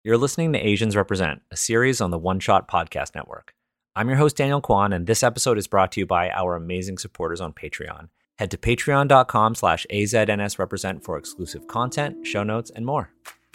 You're listening to Asians Represent, a series on the One Shot Podcast Network. I'm your host, Daniel Kwan, and this episode is brought to you by our amazing supporters on Patreon. Head to patreon.com/AZNSRepresent for exclusive content, show notes, and more.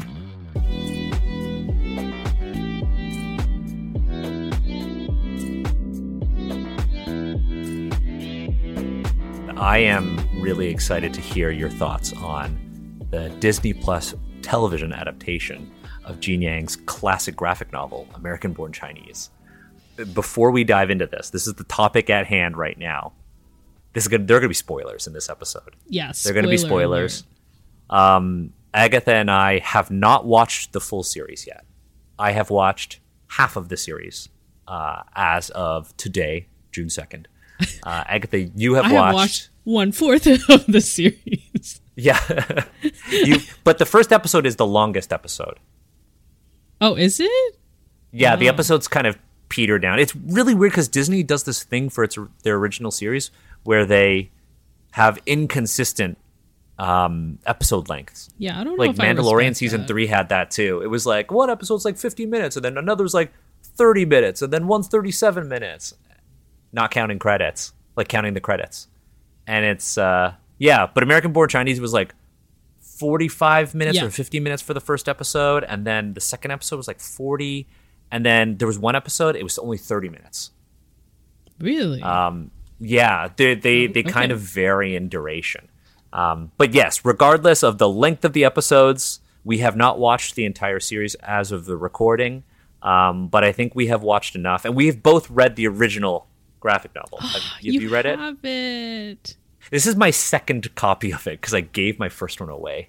I am really excited to hear your thoughts on the Disney Plus television adaptation of Gene Yang's classic graphic novel, American-Born Chinese. Before we dive into this is the topic at hand right now. There are going to be spoilers in this episode. Yes, there are going to be spoilers. Agatha and I have not watched the full series yet. I have watched half of the series as of today, June 2nd. Agatha, you have watched 1/4 of the series. Yeah. But the first episode is the longest episode. Oh, is it? Yeah, the episodes kind of peter down. It's really weird because Disney does this thing for their original series where they have inconsistent episode lengths. Yeah, I don't know like if Mandalorian season 3 had that too. It was like one episode's like 50 minutes and then another's like 30 minutes and then one's 37 minutes. Not counting credits, like counting the credits. And it's, but American-Born Chinese was like 45 minutes or 50 minutes for the first episode. And then the second episode was like 40. And then there was one episode, it was only 30 minutes. Really? Yeah, they kind of vary in duration. But yes, regardless of the length of the episodes, we have not watched the entire series as of the recording. But I think we have watched enough. And we have both read the original graphic novel. Have you read it? It? This is my second copy of it because I gave my first one away.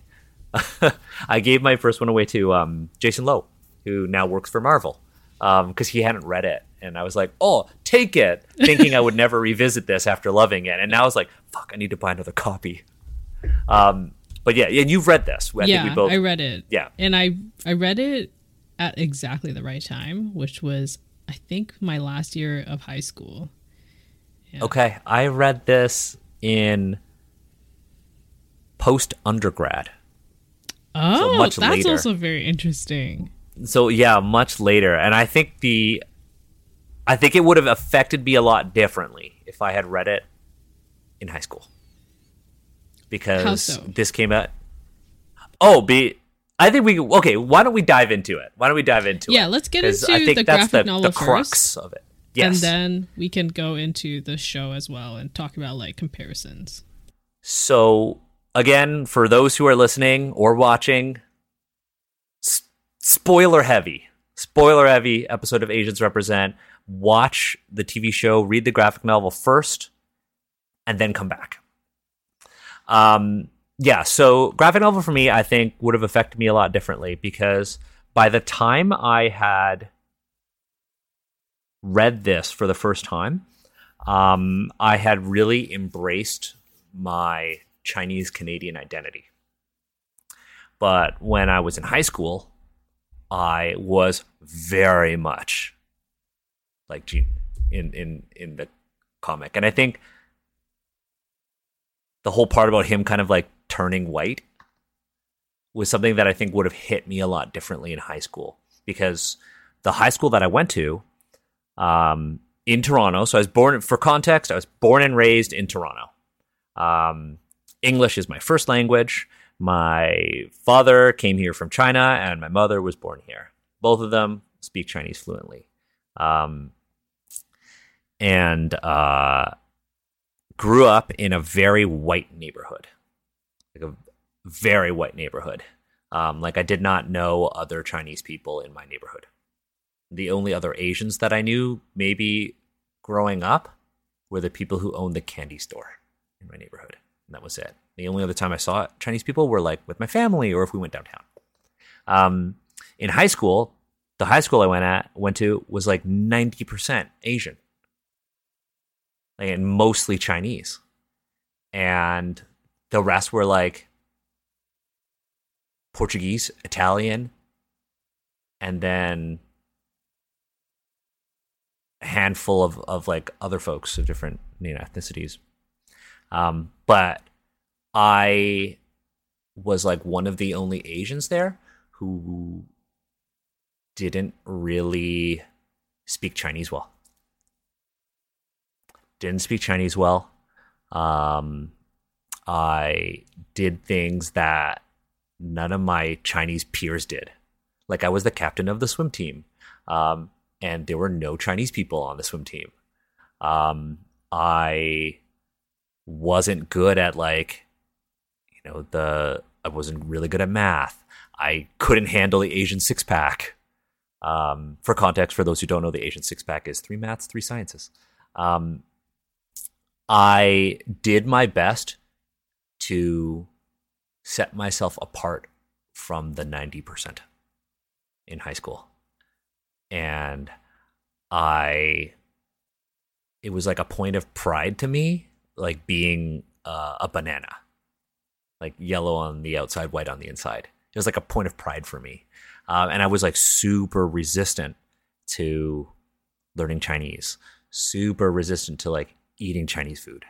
I gave my first one away to Jason Lowe, who now works for Marvel, because he hadn't read it. And I was like, oh, take it, thinking I would never revisit this after loving it. And now I was like, fuck, I need to buy another copy. But yeah, and you've read this. I think we both, I read it. Yeah. And I read it at exactly the right time, which was, I think, my last year of high school. Yeah. Okay, I read this in post-undergrad. Oh, so much that's later. Also very interesting. So yeah, much later. And I think it would have affected me a lot differently if I had read it in high school. Because how so? This came out. I think why don't we dive into it? Yeah, let's get into the graphic novel the crux of it. Yes. And then we can go into the show as well and talk about like comparisons. So again, for those who are listening or watching, spoiler heavy episode of Asians Represent. Watch the TV show, read the graphic novel first, and then come back. So graphic novel for me, I think, would have affected me a lot differently because by the time I had read this for the first time, I had really embraced my Chinese Canadian identity. But when I was in high school, I was very much like Gene in the comic. And I think the whole part about him kind of like turning white was something that I think would have hit me a lot differently in high school because the high school that I went to in Toronto, so I was born and raised in Toronto. English is my first language. My father came here from China and my mother was born here. Both of them speak Chinese fluently. And grew up in a very white neighborhood. Like a very white neighborhood. Like I did not know other Chinese people in my neighborhood. The only other Asians that I knew, maybe growing up, were the people who owned the candy store in my neighborhood. And that was it. The only other time I saw Chinese people were like with my family or if we went downtown. In high school, the high school I went to was like 90% Asian. And mostly Chinese. And the rest were like Portuguese, Italian, and then a handful of like other folks of different ethnicities. But I was like one of the only Asians there who didn't really speak Chinese well. Didn't speak Chinese well. I did things that none of my Chinese peers did. Like I was the captain of the swim team, and there were no Chinese people on the swim team. I wasn't good at I wasn't really good at math. I couldn't handle the Asian six-pack. For context, for those who don't know, the Asian six-pack is 3 maths, 3 sciences. I did my best to set myself apart from the 90% in high school. And it was like a point of pride to me, like being a banana, like yellow on the outside, white on the inside. It was like a point of pride for me. And I was like super resistant to learning Chinese, super resistant to like eating Chinese food.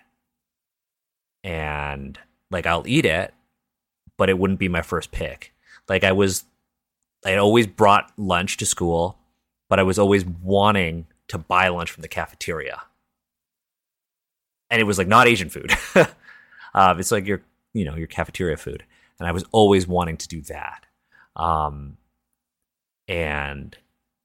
And like I'll eat it, but it wouldn't be my first pick. Like I always brought lunch to school, but I was always wanting to buy lunch from the cafeteria. And it was like not Asian food. It's like your cafeteria food. And I was always wanting to do that. And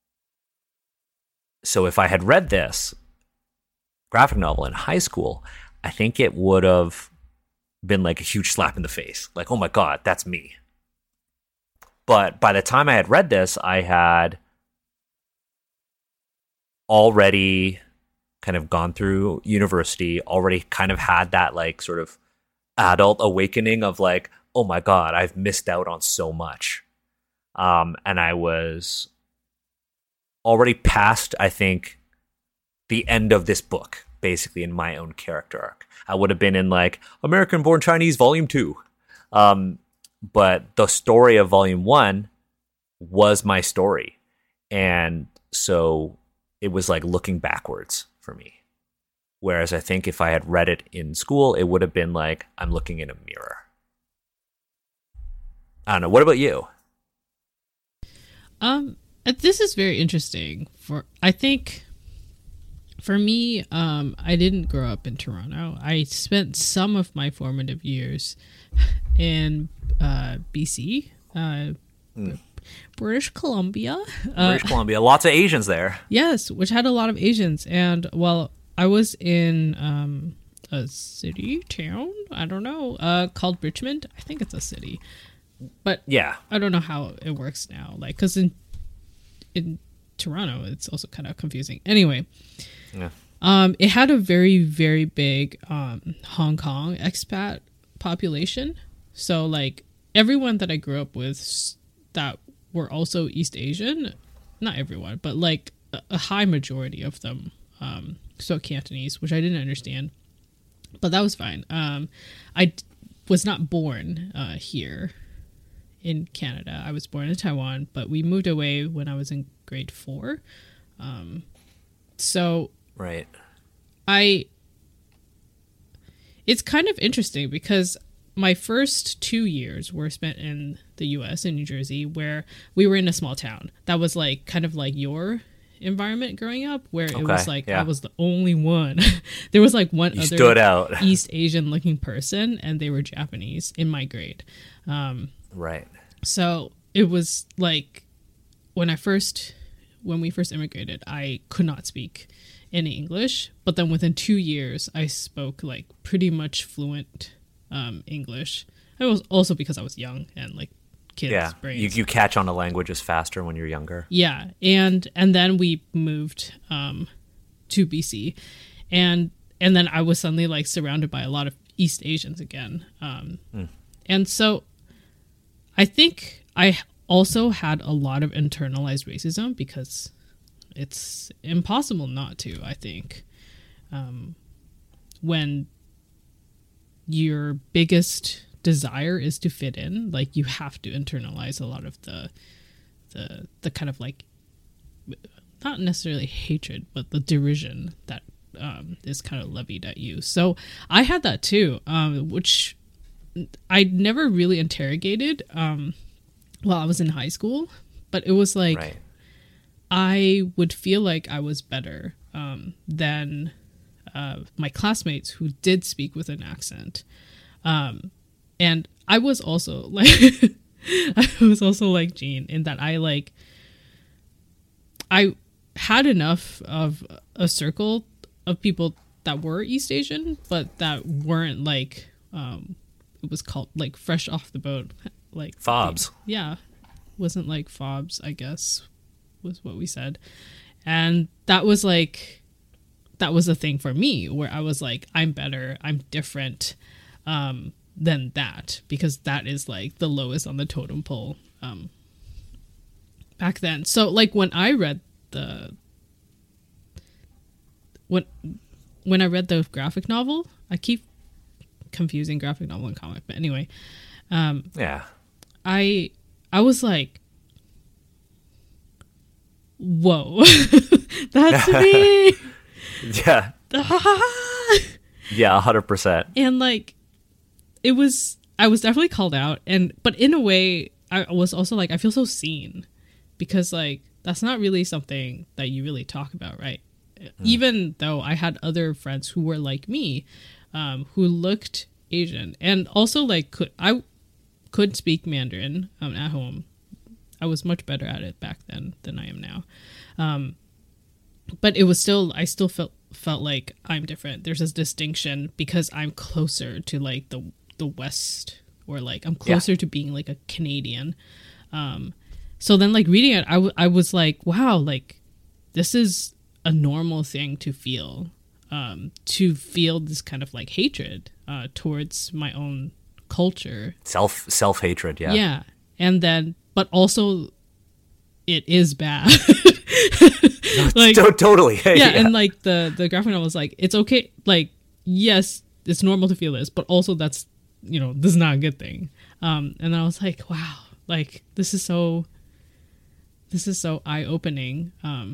so if I had read this graphic novel in high school, I think it would have been like a huge slap in the face. Like, oh my God, that's me. But by the time I had read this, I had already kind of gone through university, already kind of had that like sort of adult awakening of like, oh my God, I've missed out on so much. And I was already past, I think, the end of this book, basically in my own character arc. I would have been in like American Born Chinese Volume 2. But the story of Volume 1 was my story. And so it was like looking backwards for me. Whereas I think if I had read it in school, it would have been like I'm looking in a mirror. I don't know. What about you? This is very interesting. I think for me, I didn't grow up in Toronto. I spent some of my formative years in BC, British Columbia. British Columbia, lots of Asians there. Yes, which had a lot of Asians. And well, I was in a town, I don't know, called Richmond. I think it's a city. But yeah, I don't know how it works now. Like, because in Toronto, it's also kind of confusing. Anyway, yeah. It had a very, very big Hong Kong expat population. So, like, everyone that I grew up with that were also East Asian, not everyone, but like a high majority of them spoke Cantonese, which I didn't understand, but that was fine. I was not born here in Canada. I was born in Taiwan, but we moved away when I was in grade 4. So right. It's kind of interesting because my first 2 years were spent in the US, in New Jersey, where we were in a small town. That was like kind of like your environment growing up, where it was like I was the only one. There was like one other stood out East Asian looking person, and they were Japanese in my grade. Right. So it was like when we first immigrated, I could not speak any English, but then within 2 years, I spoke like pretty much fluent English. It was also because I was young and like kids' brains. You catch on to languages faster when you're younger. Yeah, and then we moved to BC, and then I was suddenly like surrounded by a lot of East Asians again, and so I think I also had a lot of internalized racism because it's impossible not to. I think when your biggest desire is to fit in, like you have to internalize a lot of the kind of like not necessarily hatred, but the derision that is kind of levied at you. So I had that too, which I never really interrogated while I was in high school, but it was like I would feel like I was better than my classmates who did speak with an accent. And I was also like, Jean in that I had enough of a circle of people that were East Asian, but that weren't like, it was called like fresh off the boat, like fobs. Yeah. Wasn't like fobs, I guess, was what we said. And that was a thing for me where I was like, I'm better, I'm different than that, because that is like the lowest on the totem pole back then. So like when I read when I read the graphic novel, I keep confusing graphic novel and comic, but anyway, yeah, I was like, whoa, that's me. Yeah. Yeah, 100%. And like, I was definitely called out, but in a way, I was also like, I feel so seen, because like, that's not really something that you really talk about, right? Even though I had other friends who were like me, who looked Asian, and also like could speak Mandarin at home. I was much better at it back then than I am now. But it was I still felt like I'm different. There's this distinction because I'm closer to like the West, or like I'm closer to being like a Canadian. So then like reading it, I was like, wow, like this is a normal thing to feel this kind of like hatred towards my own culture. Self-hatred, yeah. Yeah. And then, but also it is bad. Like, totally. Yeah, and like the graphic novel was like, it's okay, like, yes, it's normal to feel this, but also that's, this is not a good thing. And then I was like, wow, like this is so eye-opening.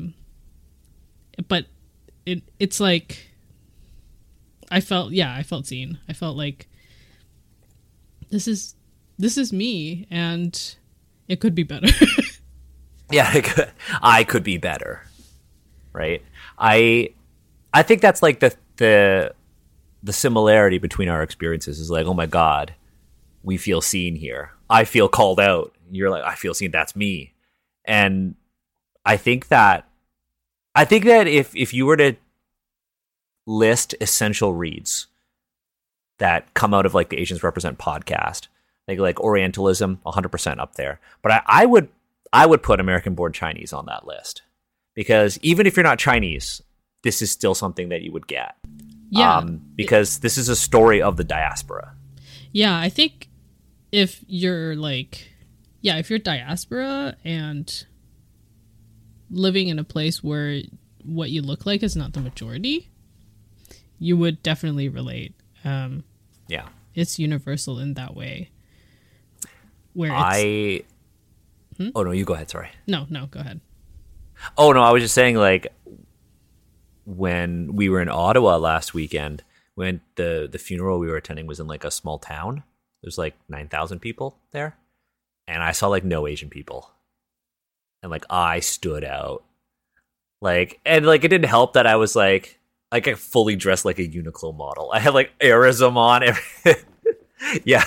But it's like, I felt seen. I felt like this is me, and it could be better. Yeah, I could be better, right? I think that's like the similarity between our experiences is like, oh my God, we feel seen here. I feel called out. You're like, I feel seen. That's me. And I think that if you were to list essential reads that come out of like the Asians Represent podcast, like Orientalism, 100% up there. But I would put American Born Chinese on that list, because even if you're not Chinese, this is still something that you would get. Yeah. Because this is a story of the diaspora. Yeah, I think if you're diaspora and living in a place where what you look like is not the majority, you would definitely relate. Yeah. It's universal in that way. Where Oh, no, you go ahead, sorry. No, go ahead. Oh, no, I was just saying, like, when we were in Ottawa last weekend, when the funeral we were attending was in, like, a small town. There's, like, 9,000 people there. And I saw, like, no Asian people. And, like, I stood out. Like, and, like, it didn't help that I was, like I fully dressed like a Uniqlo model. I had, like, Airism on. Yeah.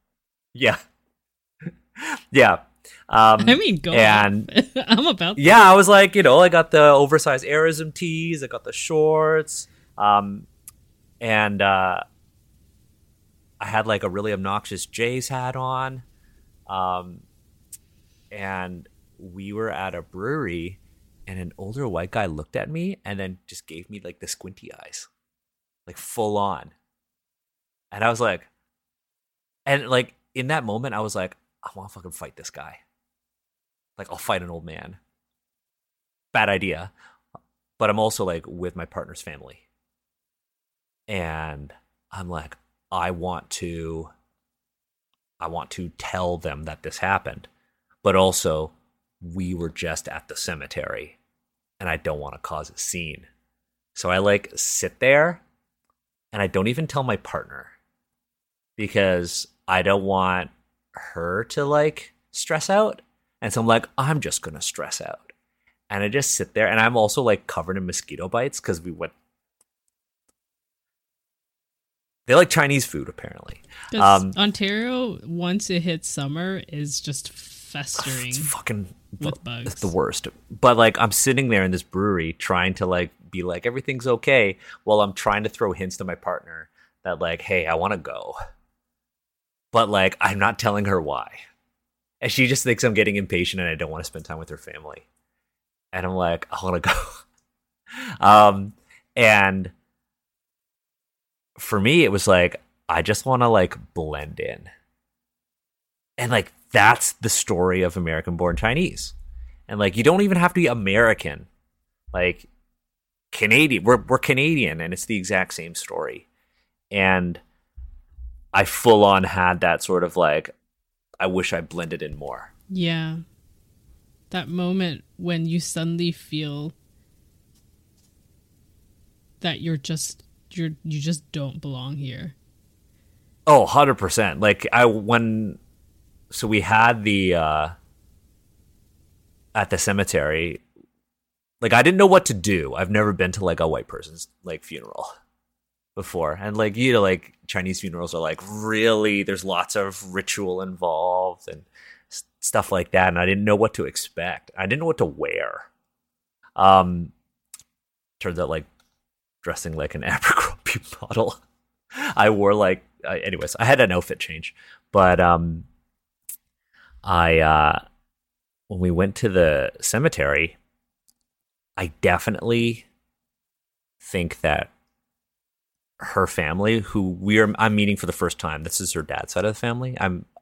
I mean, go on. I'm about that. Yeah, I was like, I got the oversized Airism tees, I got the shorts, and I had like a really obnoxious Jays hat on, and we were at a brewery, and an older white guy looked at me and then just gave me like the squinty eyes, like full on, and I was like, and like in that moment, I was like, I want to fucking fight this guy. Like, I'll fight an old man. Bad idea. But I'm also, like, with my partner's family. And I'm like, I want to tell them that this happened. But also, we were just at the cemetery. And I don't want to cause a scene. So I, like, sit there. And I don't even tell my partner. Because I don't want her to like stress out, and so I'm like, I'm just gonna stress out, And I just sit there, and I'm also like covered in mosquito bites because we went. They like Chinese food, apparently. Ontario, once it hits summer, is just festering. It's fucking with bugs. It's the worst. But like, I'm sitting there in this brewery trying to like be like everything's okay, while I'm trying to throw hints to my partner that like, hey, I want to go, but like, I'm not telling her why, and she just thinks I'm getting impatient and I don't want to spend time with her family. And I'm like, I want to go. And for me, it was like, I just want to like blend in. And like, that's the story of American Born Chinese. And like, you don't even have to be American. Like, Canadian, we're Canadian, and it's the exact same story. And I full on had that sort of like, I wish I blended in more. Yeah. That moment when you suddenly feel that you just don't belong here. Oh, 100%. Like so we had the at the cemetery, like I didn't know what to do. I've never been to like a white person's like funeral before. And like, you know, like Chinese funerals are like really, there's lots of ritual involved and stuff like that, and I didn't know what to expect. I didn't know what to wear. Turns out, like, dressing like an Abercrombie model, I wore like. Anyways, I had an outfit change, but when we went to the cemetery, I definitely think that her family, who I'm meeting for the first time, this is her dad's side of the family.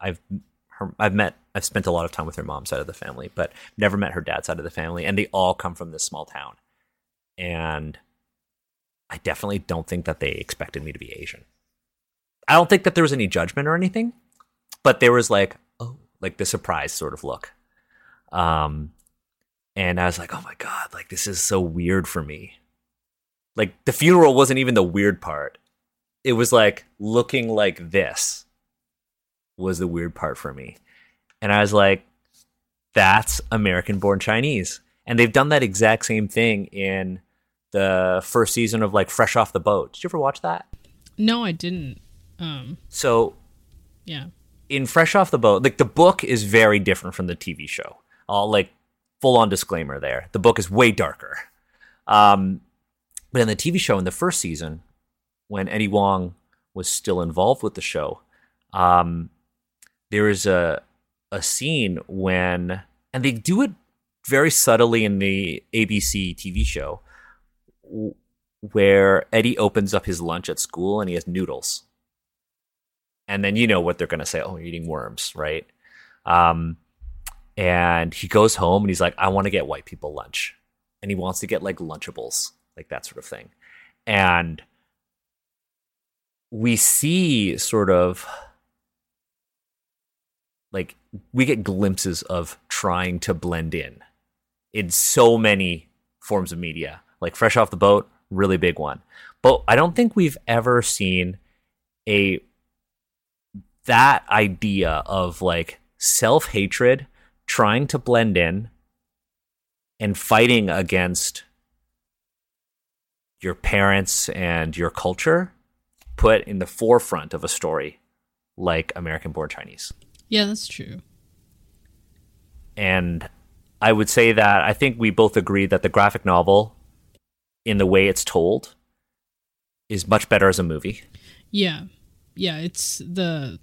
I've spent a lot of time with her mom's side of the family, but never met her dad's side of the family, and they all come from this small town. And I definitely don't think that they expected me to be Asian. I don't think that there was any judgment or anything, but there was like, oh, like the surprise sort of look. And I was like, oh my God, like this is so weird for me. Like the funeral wasn't even the weird part. It was like looking like this was the weird part for me. And I was like, that's American Born Chinese. And they've done that exact same thing in the first season of like Fresh Off the Boat. Did you ever watch that? No, I didn't. So yeah, in Fresh Off the Boat, like the book is very different from the TV show. I'll like full on disclaimer there. The book is way darker. But in the TV show, in the first season, when Eddie Wong was still involved with the show, there is a scene when, and they do it very subtly in the ABC TV show, where Eddie opens up his lunch at school and he has noodles. And then you know what they're going to say. Oh, you're eating worms, right? And he goes home and he's like, I want to get white people lunch. And he wants to get like Lunchables, like that sort of thing. And we see sort of like, we get glimpses of trying to blend in so many forms of media. Like Fresh Off the Boat, really big one. But I don't think we've ever seen that idea of like self-hatred, trying to blend in and fighting against your parents and your culture put in the forefront of a story like American Born Chinese. Yeah, that's true. And I would say that I think we both agree that the graphic novel, in the way it's told, is much better as a movie. Yeah. Yeah, it's the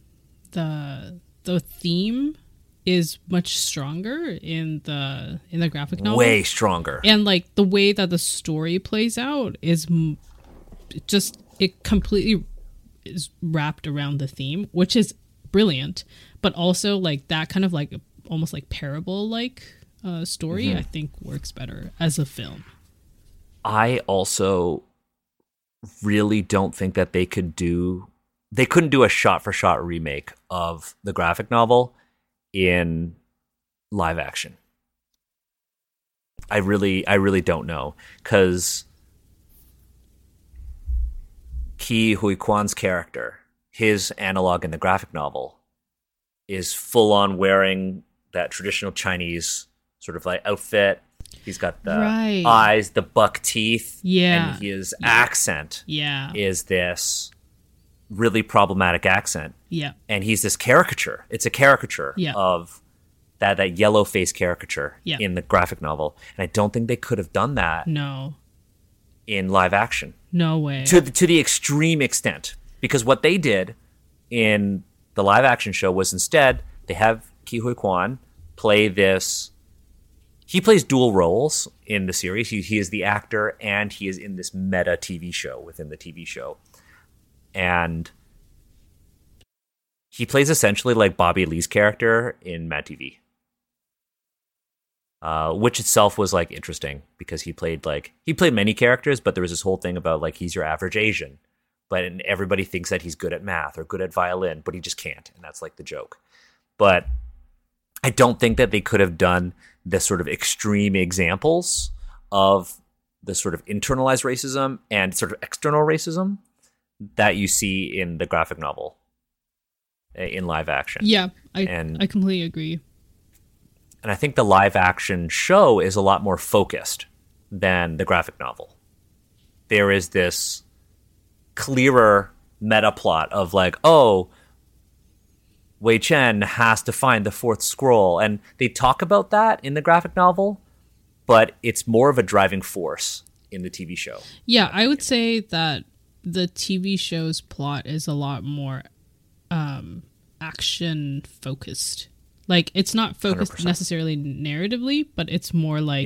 theme is much stronger in the graphic novel. Way stronger. And like the way that the story plays out is just, it completely is wrapped around the theme, which is brilliant. But also like that kind of like almost like parable like story, I think works better as a film. I also really don't think that they couldn't do a shot-for-shot remake of the graphic novel in live action. I really don't know, because Ke Huy Quan's character, his analog in the graphic novel, is full on wearing that traditional Chinese sort of like outfit. He's got the eyes, the buck teeth, yeah, and his accent is this really problematic accent. Yeah. And he's this caricature. It's a caricature of that yellow face caricature in the graphic novel. And I don't think they could have done that in live action. No way. To the extreme extent. Because what they did in the live action show was instead they have Ke Huy Quan play this. He plays dual roles in the series. He is the actor and he is in this meta TV show within the TV show. And he plays essentially like Bobby Lee's character in Mad TV. Which itself was like interesting because he played many characters, but there was this whole thing about like he's your average Asian, but everybody thinks that he's good at math or good at violin, but he just can't, and that's like the joke. But I don't think that they could have done the sort of extreme examples of the sort of internalized racism and sort of external racism that you see in the graphic novel in live action. Yeah, I completely agree. And I think the live action show is a lot more focused than the graphic novel. There is this clearer meta plot of like, oh, Wei Chen has to find the fourth scroll. And they talk about that in the graphic novel, but it's more of a driving force in the TV show. Yeah, I would say that the TV show's plot is a lot more action focused. Like, it's not focused 100%. Necessarily narratively, but it's more like,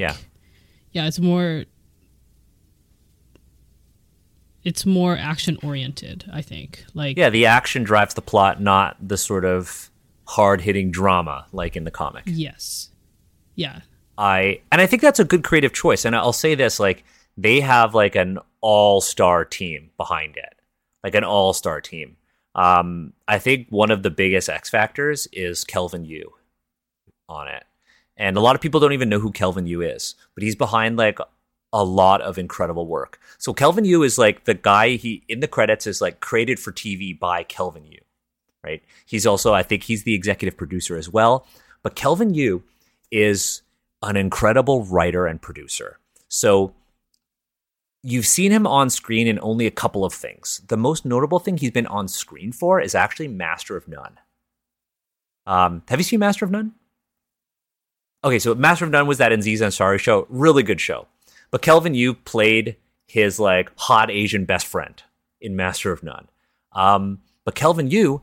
it's more action oriented, I think. Like, yeah, the action drives the plot, not the sort of hard hitting drama like in the comic. Yes. Yeah. I think that's a good creative choice. And I'll say this, like, they have like an all-star team behind it, like an all-star team. I think one of the biggest X factors is Kelvin Yu on it. And a lot of people don't even know who Kelvin Yu is, but he's behind like a lot of incredible work. So Kelvin Yu is like the guy he in the credits is like created for TV by Kelvin Yu, right? He's also, I think he's the executive producer as well. But Kelvin Yu is an incredible writer and producer. So you've seen him on screen in only a couple of things. The most notable thing he's been on screen for is actually Master of None. Have you seen Master of None? Okay, so Master of None was that Aziz Ansari show. Really good show. But Kelvin Yu played his like hot Asian best friend in Master of None. But Kelvin Yu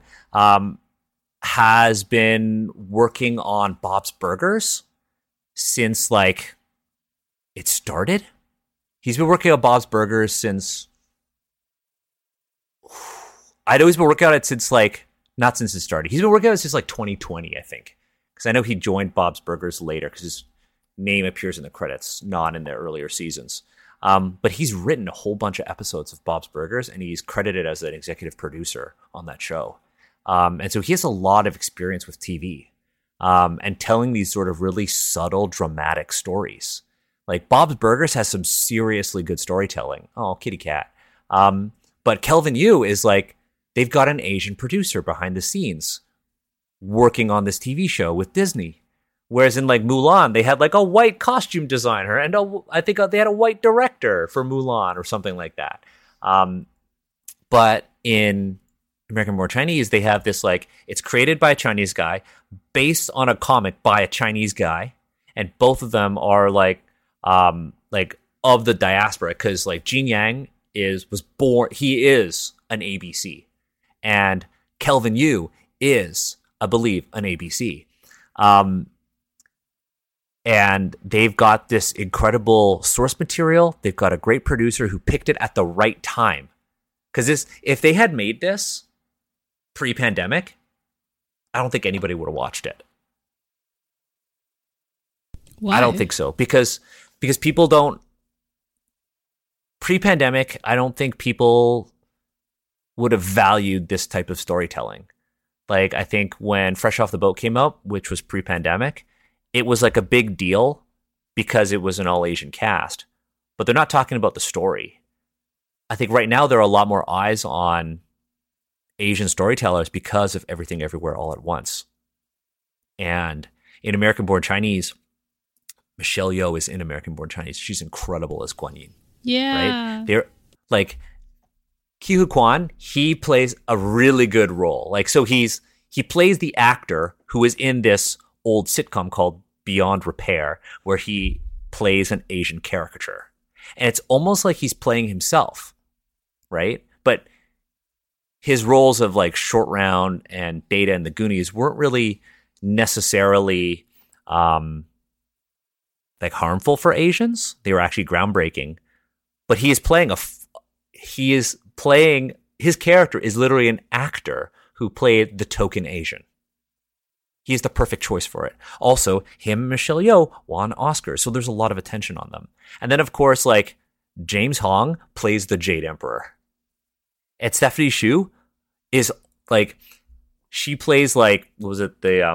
has been working on Bob's Burgers since like it started. He's been working on Bob's Burgers since... I know he's been working on it since, like... Not since it started. He's been working on it since, like, 2020, I think. Because I know he joined Bob's Burgers later, because his name appears in the credits, not in the earlier seasons. But he's written a whole bunch of episodes of Bob's Burgers, and he's credited as an executive producer on that show. And so he has a lot of experience with TV. And telling these sort of really subtle, dramatic stories. Like, Bob's Burgers has some seriously good storytelling. Oh, kitty cat. But Kelvin Yu is like, they've got an Asian producer behind the scenes working on this TV show with Disney. Whereas in, like, Mulan, they had, like, a white costume designer. And I think they had a white director for Mulan or something like that. But in American Born Chinese, they have this, like, it's created by a Chinese guy, based on a comic by a Chinese guy. And both of them are, like of the diaspora, because like Gene Yang was born, he is an ABC, and Kelvin Yu is, I believe, an ABC, and they've got this incredible source material. They've got a great producer who picked it at the right time, because if they had made this pre-pandemic, I don't think anybody would have watched it. Why? I don't think so, because people don't... Pre-pandemic, I don't think people would have valued this type of storytelling. Like, I think when Fresh Off the Boat came out, which was pre-pandemic, it was like a big deal because it was an all-Asian cast. But they're not talking about the story. I think right now there are a lot more eyes on Asian storytellers because of Everything Everywhere All at Once. And in American Born Chinese... Michelle Yeoh is in American Born Chinese. She's incredible as Guan Yin. Yeah. Right? They're like Ke Huy Quan, he plays a really good role. Like, so he plays the actor who is in this old sitcom called Beyond Repair, where he plays an Asian caricature. And it's almost like he's playing himself, right? But his roles of like Short Round and Data and the Goonies weren't really necessarily like harmful for Asians. They were actually groundbreaking. But his character is literally an actor who played the token Asian. He's the perfect choice for it. Also, him and Michelle Yeoh won Oscars, so there's a lot of attention on them. And then, of course, like, James Hong plays the Jade Emperor. And Stephanie Hsu is, like, she plays, like, what was it?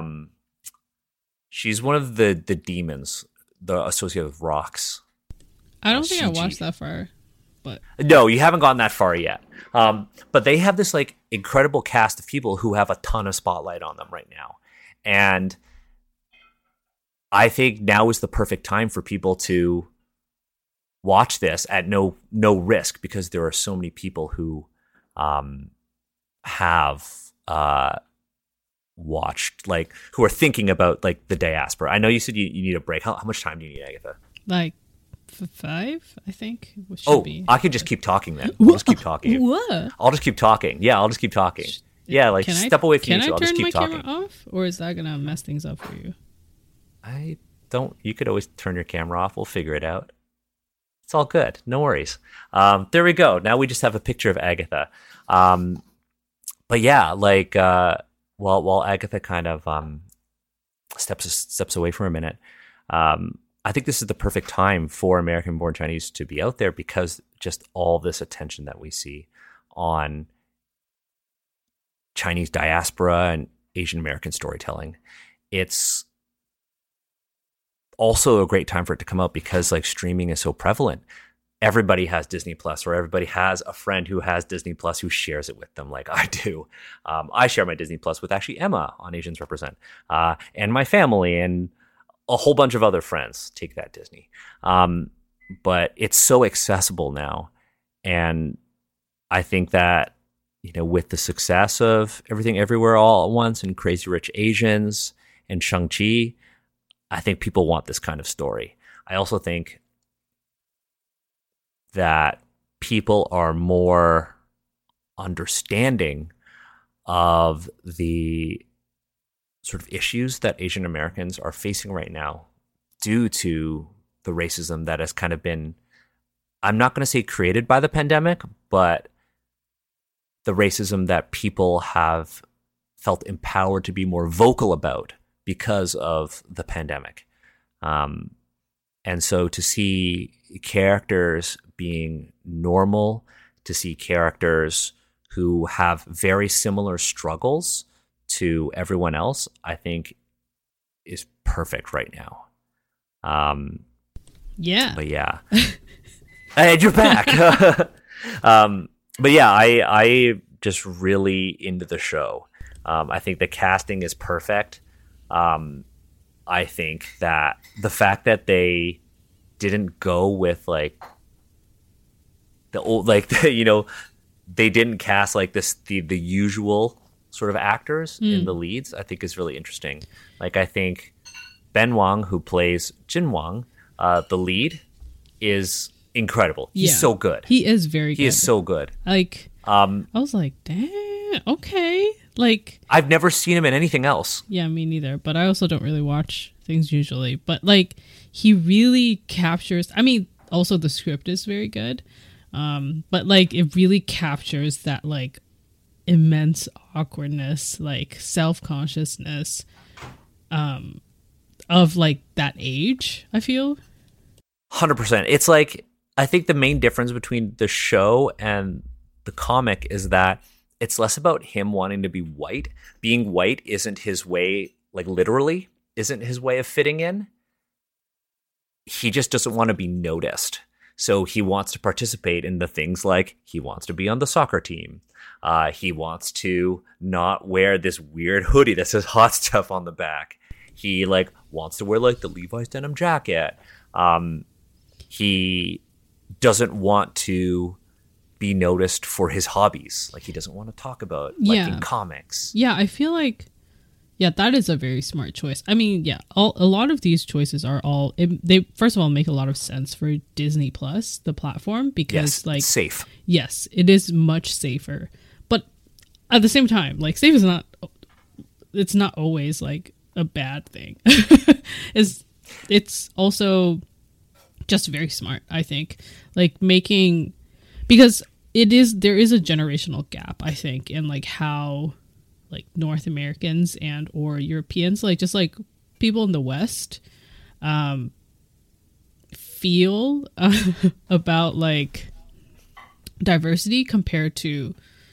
She's one of the demons, associated with rocks. I don't think I watched that far. But no, you haven't gone that far yet. But they have this like incredible cast of people who have a ton of spotlight on them right now. And I think now is the perfect time for people to watch this at no risk, because there are so many people who have watched, like, who are thinking about like the diaspora. I know you said you need a break. How much time do you need, Agatha? Like 5, I think. I could just keep talking then. I'll just keep talking. What? I'll just keep talking. Yeah, I'll just keep talking. Yeah, like step away from me, so I'll just keep talking. Can I turn my camera off, or is that gonna mess things up for you? I don't. You could always turn your camera off. We'll figure it out. It's all good. No worries. There we go. Now we just have a picture of Agatha. But yeah, like while Agatha kind of steps away for a minute, I think this is the perfect time for American Born Chinese to be out there, because just all this attention that we see on Chinese diaspora and Asian American storytelling. It's also a great time for it to come out because like streaming is so prevalent. Everybody has Disney Plus, or everybody has a friend who has Disney Plus who shares it with them, like I do. I share my Disney Plus with actually Emma on Asians Represent, and my family, and a whole bunch of other friends. Take that, Disney. But it's so accessible now. And I think that, you know, with the success of Everything Everywhere All at Once and Crazy Rich Asians and Shang-Chi, I think people want this kind of story. I also think that people are more understanding of the sort of issues that Asian Americans are facing right now due to the racism that has kind of been, I'm not going to say created by the pandemic, but the racism that people have felt empowered to be more vocal about because of the pandemic. And so to see characters being normal, to see characters who have very similar struggles to everyone else, I think is perfect right now. Yeah. But yeah. And you're back. But yeah, I just really into the show. I think the casting is perfect. I think that the fact that they didn't go with like the old, like you know, they didn't cast like the usual sort of actors in the leads, I think is really interesting. Like I think Ben Wang, who plays Jin Wang, the lead, is incredible. He's so good. He is very good. He is so good. Like, I was like, damn, okay. Like, I've never seen him in anything else. Yeah, me neither. But I also don't really watch things usually. But like, he really captures. I mean, also the script is very good. But like, it really captures that like immense awkwardness, like self-consciousness, of like that age. I feel 100%. It's like, I think the main difference between the show and the comic is that it's less about him wanting to be white. Being white isn't his way, like literally, isn't his way of fitting in. He just doesn't want to be noticed. So he wants to participate in the things like he wants to be on the soccer team. He wants to not wear this weird hoodie that says hot stuff on the back. He like wants to wear like the Levi's denim jacket. He doesn't want to be noticed for his hobbies. Like he doesn't want to talk about liking comics. Yeah, I feel like that is a very smart choice. I mean, a lot of these choices are they first of all make a lot of sense for Disney Plus, the platform, because like safe. Yes, it is much safer. But at the same time, like safe is it's not always like a bad thing. It's also just very smart, I think. Like because there is a generational gap, I think, in like how like North Americans and or Europeans, like just like people in the West, feel about like diversity compared to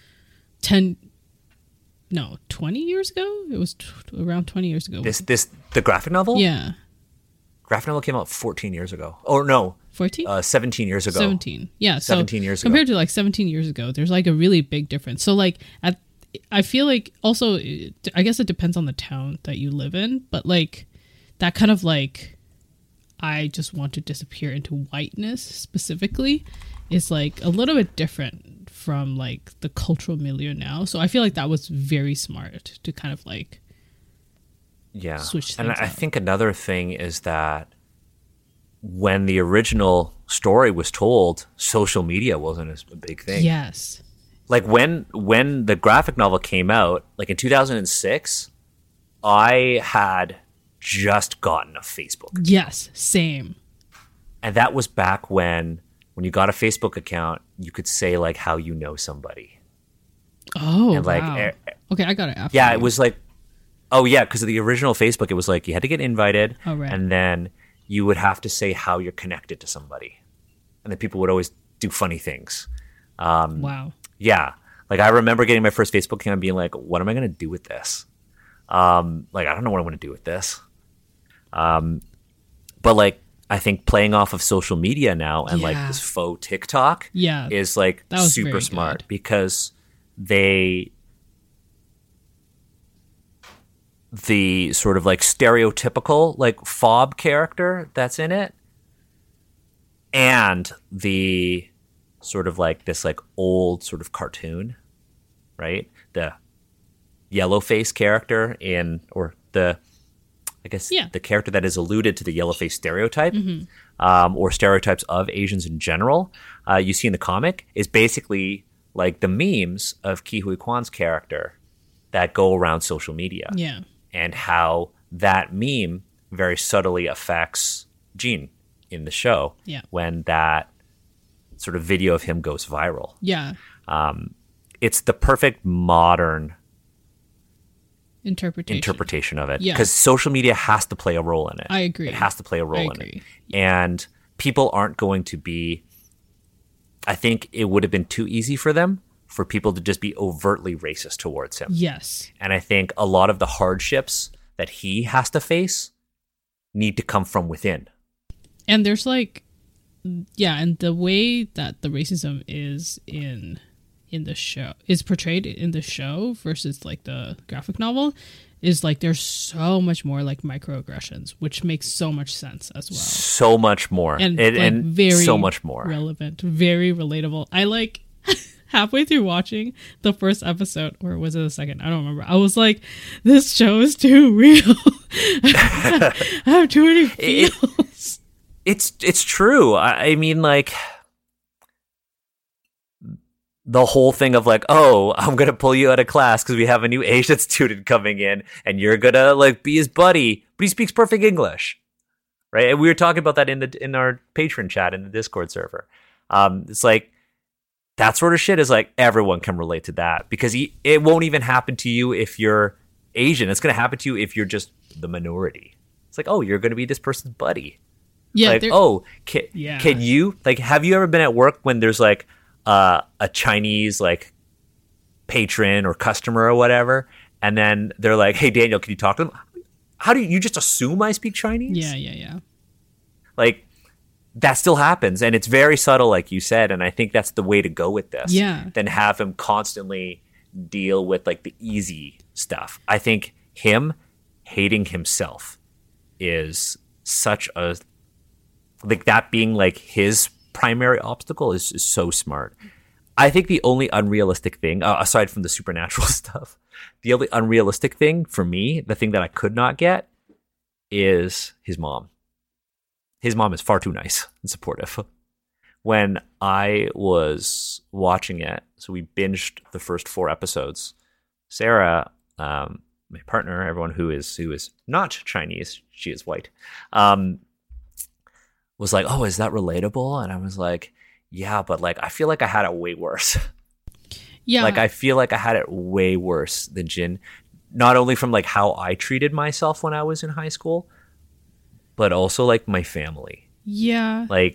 20 years ago. It was around 20 years ago. The graphic novel? Yeah. Graphic novel came out 14 years ago. Or no. 14? 17 years ago. 17. Yeah. 17 years ago. Compared to like 17 years ago, there's like a really big difference. So like I feel like also, I guess it depends on the town that you live in, but like that kind of like, I just want to disappear into whiteness specifically is like a little bit different from like the cultural milieu now. So I feel like that was very smart to kind of like switch things and I up. think another thing is that when the original story was told, social media wasn't a big thing. Yes. Like when the graphic novel came out, like in 2006, I had just gotten a Facebook account. Yes, same. And that was back when you got a Facebook account, you could say like how you know somebody. Oh, and like, wow. Okay, I got it after. Yeah, you. it was like, oh yeah, because of the original Facebook, it was like you had to get invited, and then you would have to say how you're connected to somebody, and then people would always do funny things. Wow. Yeah, like I remember getting my first Facebook account and being like, what am I going to do with this? Like I don't know what I'm going to do with this. But like I think playing off of social media now and like this faux TikTok is like super smart because the sort of like stereotypical like fob character that's in it and the sort of like this like old sort of cartoon, right? The yellow face character the character that is alluded to the yellow face stereotype, or stereotypes of Asians in general, you see in the comic is basically like the memes of Ke Huy Quan's character that go around social media. Yeah. And how that meme very subtly affects Gene in the show when that sort of video of him goes viral. Yeah. It's the perfect modern interpretation of it because social media has to play a role in it. I agree. It has to play a role in it. And people aren't going to be, I think it would have been too easy for them for people to just be overtly racist towards him. Yes. And I think a lot of the hardships that he has to face need to come from within. And there's like, and the way that the racism is in the show is portrayed in the show versus like the graphic novel is like there's so much more like microaggressions, which makes so much sense as well. So much more. And very so much more relevant, very relatable. I like halfway through watching the first episode, or was it the second? I don't remember. I was like, this show is too real. I have too many feels. It's true. I mean, like, the whole thing of like, oh, I'm going to pull you out of class because we have a new Asian student coming in and you're going to like be his buddy, but he speaks perfect English. Right. And we were talking about that in our patron chat in the Discord server. It's like that sort of shit is like everyone can relate to that because it won't even happen to you if you're Asian. It's going to happen to you if you're just the minority. It's like, oh, you're going to be this person's buddy. Yeah. Like, oh, can you like, have you ever been at work when there's like a Chinese like patron or customer or whatever, and then they're like, hey, Daniel, can you talk to them? How do you just assume I speak Chinese? Yeah. Like, that still happens, and it's very subtle, like you said, and I think that's the way to go with this. Yeah. Than have him constantly deal with like the easy stuff. I think him hating himself is such a, like, that being like his primary obstacle is so smart. I think the only unrealistic thing, aside from the supernatural stuff, the only unrealistic thing for me, the thing that I could not get, is his mom. His mom is far too nice and supportive. When I was watching it, so we binged the first 4 episodes, Sarah, my partner, everyone who is not Chinese, she is white, was like, "Oh, is that relatable?" And I was like, "Yeah, but like I feel like I had it way worse." Yeah. Like I feel like I had it way worse than Jin, not only from like how I treated myself when I was in high school, but also like my family. Yeah. Like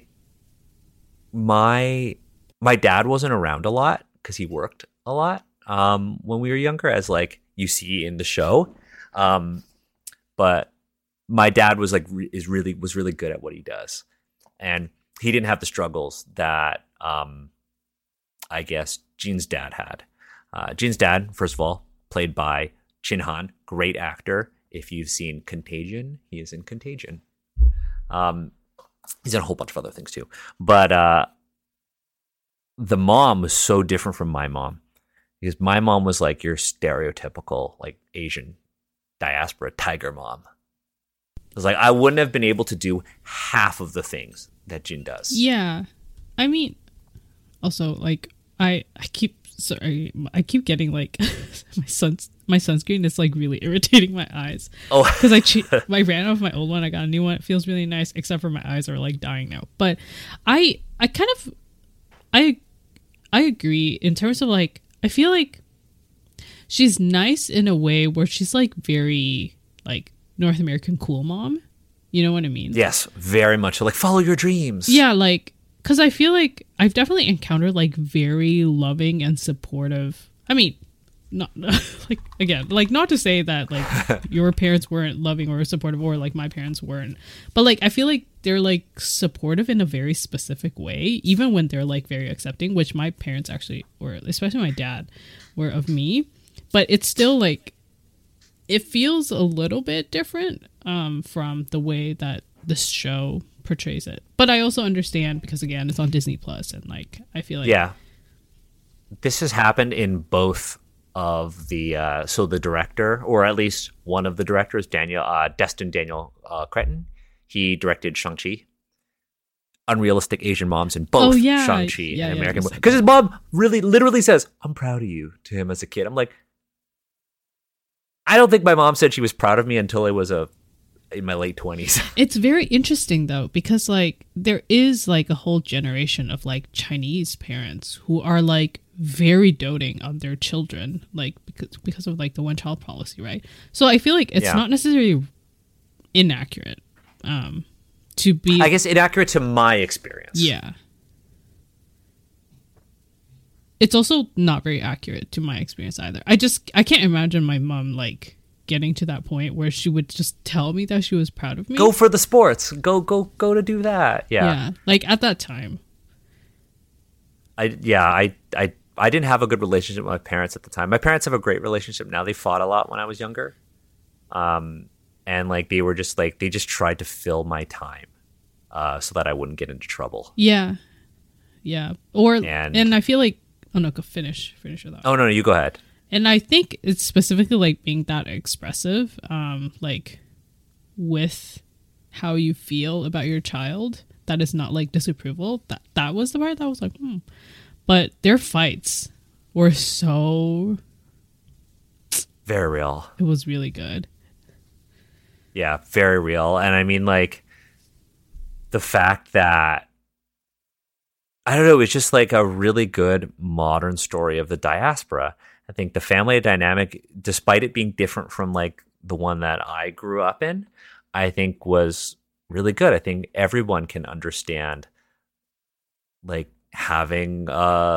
my dad wasn't around a lot because he worked a lot when we were younger, as like you see in the show. But my dad was like was really good at what he does, and he didn't have the struggles that I guess Jin's dad had. Jin's dad, first of all, played by Chin Han, great actor. If you've seen Contagion, he is in Contagion. He's in a whole bunch of other things too. But the mom was so different from my mom, because my mom was like your stereotypical like Asian diaspora tiger mom. It was like I wouldn't have been able to do half of the things that Jin does. Yeah. I mean, also like I keep getting like my sunscreen is like really irritating my eyes. Oh, because I ran off my old one. I got a new one. It feels really nice, except for my eyes are like dying now. But I agree in terms of like, I feel like she's nice in a way where she's like very like North American cool mom. You know what I mean? Yes, very much. Like follow your dreams. Yeah, like because I feel like I've definitely encountered like very loving and supportive. I mean, not like again, like not to say that like your parents weren't loving or supportive, or like my parents weren't, but like I feel like they're like supportive in a very specific way, even when they're like very accepting, which my parents actually were, especially my dad, were of me. But it's still like it feels a little bit different from the way that this show portrays it. But I also understand because again, it's on Disney Plus, and like I feel like this has happened in both of the so the director, or at least one of the directors, Destin Daniel Cretton, he directed Shang-Chi. Unrealistic Asian moms in both Shang-Chi and American, because his mom really literally says, "I'm proud of you" to him as a kid. I'm like, I don't think my mom said she was proud of me until I was in my late 20s. It's very interesting though, because like there is like a whole generation of like Chinese parents who are like very doting on their children, like because of like the one child policy, right? So I feel like it's not necessarily inaccurate to be, I guess, inaccurate to my experience. Yeah. It's also not very accurate to my experience either. I can't imagine my mom like getting to that point where she would just tell me that she was proud of me. Go for the sports. Go to do that. Yeah. Like at that time. I didn't have a good relationship with my parents at the time. My parents have a great relationship now. They fought a lot when I was younger. And like they were just like, they just tried to fill my time so that I wouldn't get into trouble. Yeah. Yeah. And I feel like, oh no, go finish with that. Oh no, you go ahead. And I think it's specifically like being that expressive, like with how you feel about your child, that is not like disapproval. That was the part that was like, But their fights were so very real. It was really good. Yeah, very real. And I mean, like, the fact that, I don't know, it's just like a really good modern story of the diaspora. I think the family dynamic, despite it being different from like the one that I grew up in, I think was really good. I think everyone can understand like having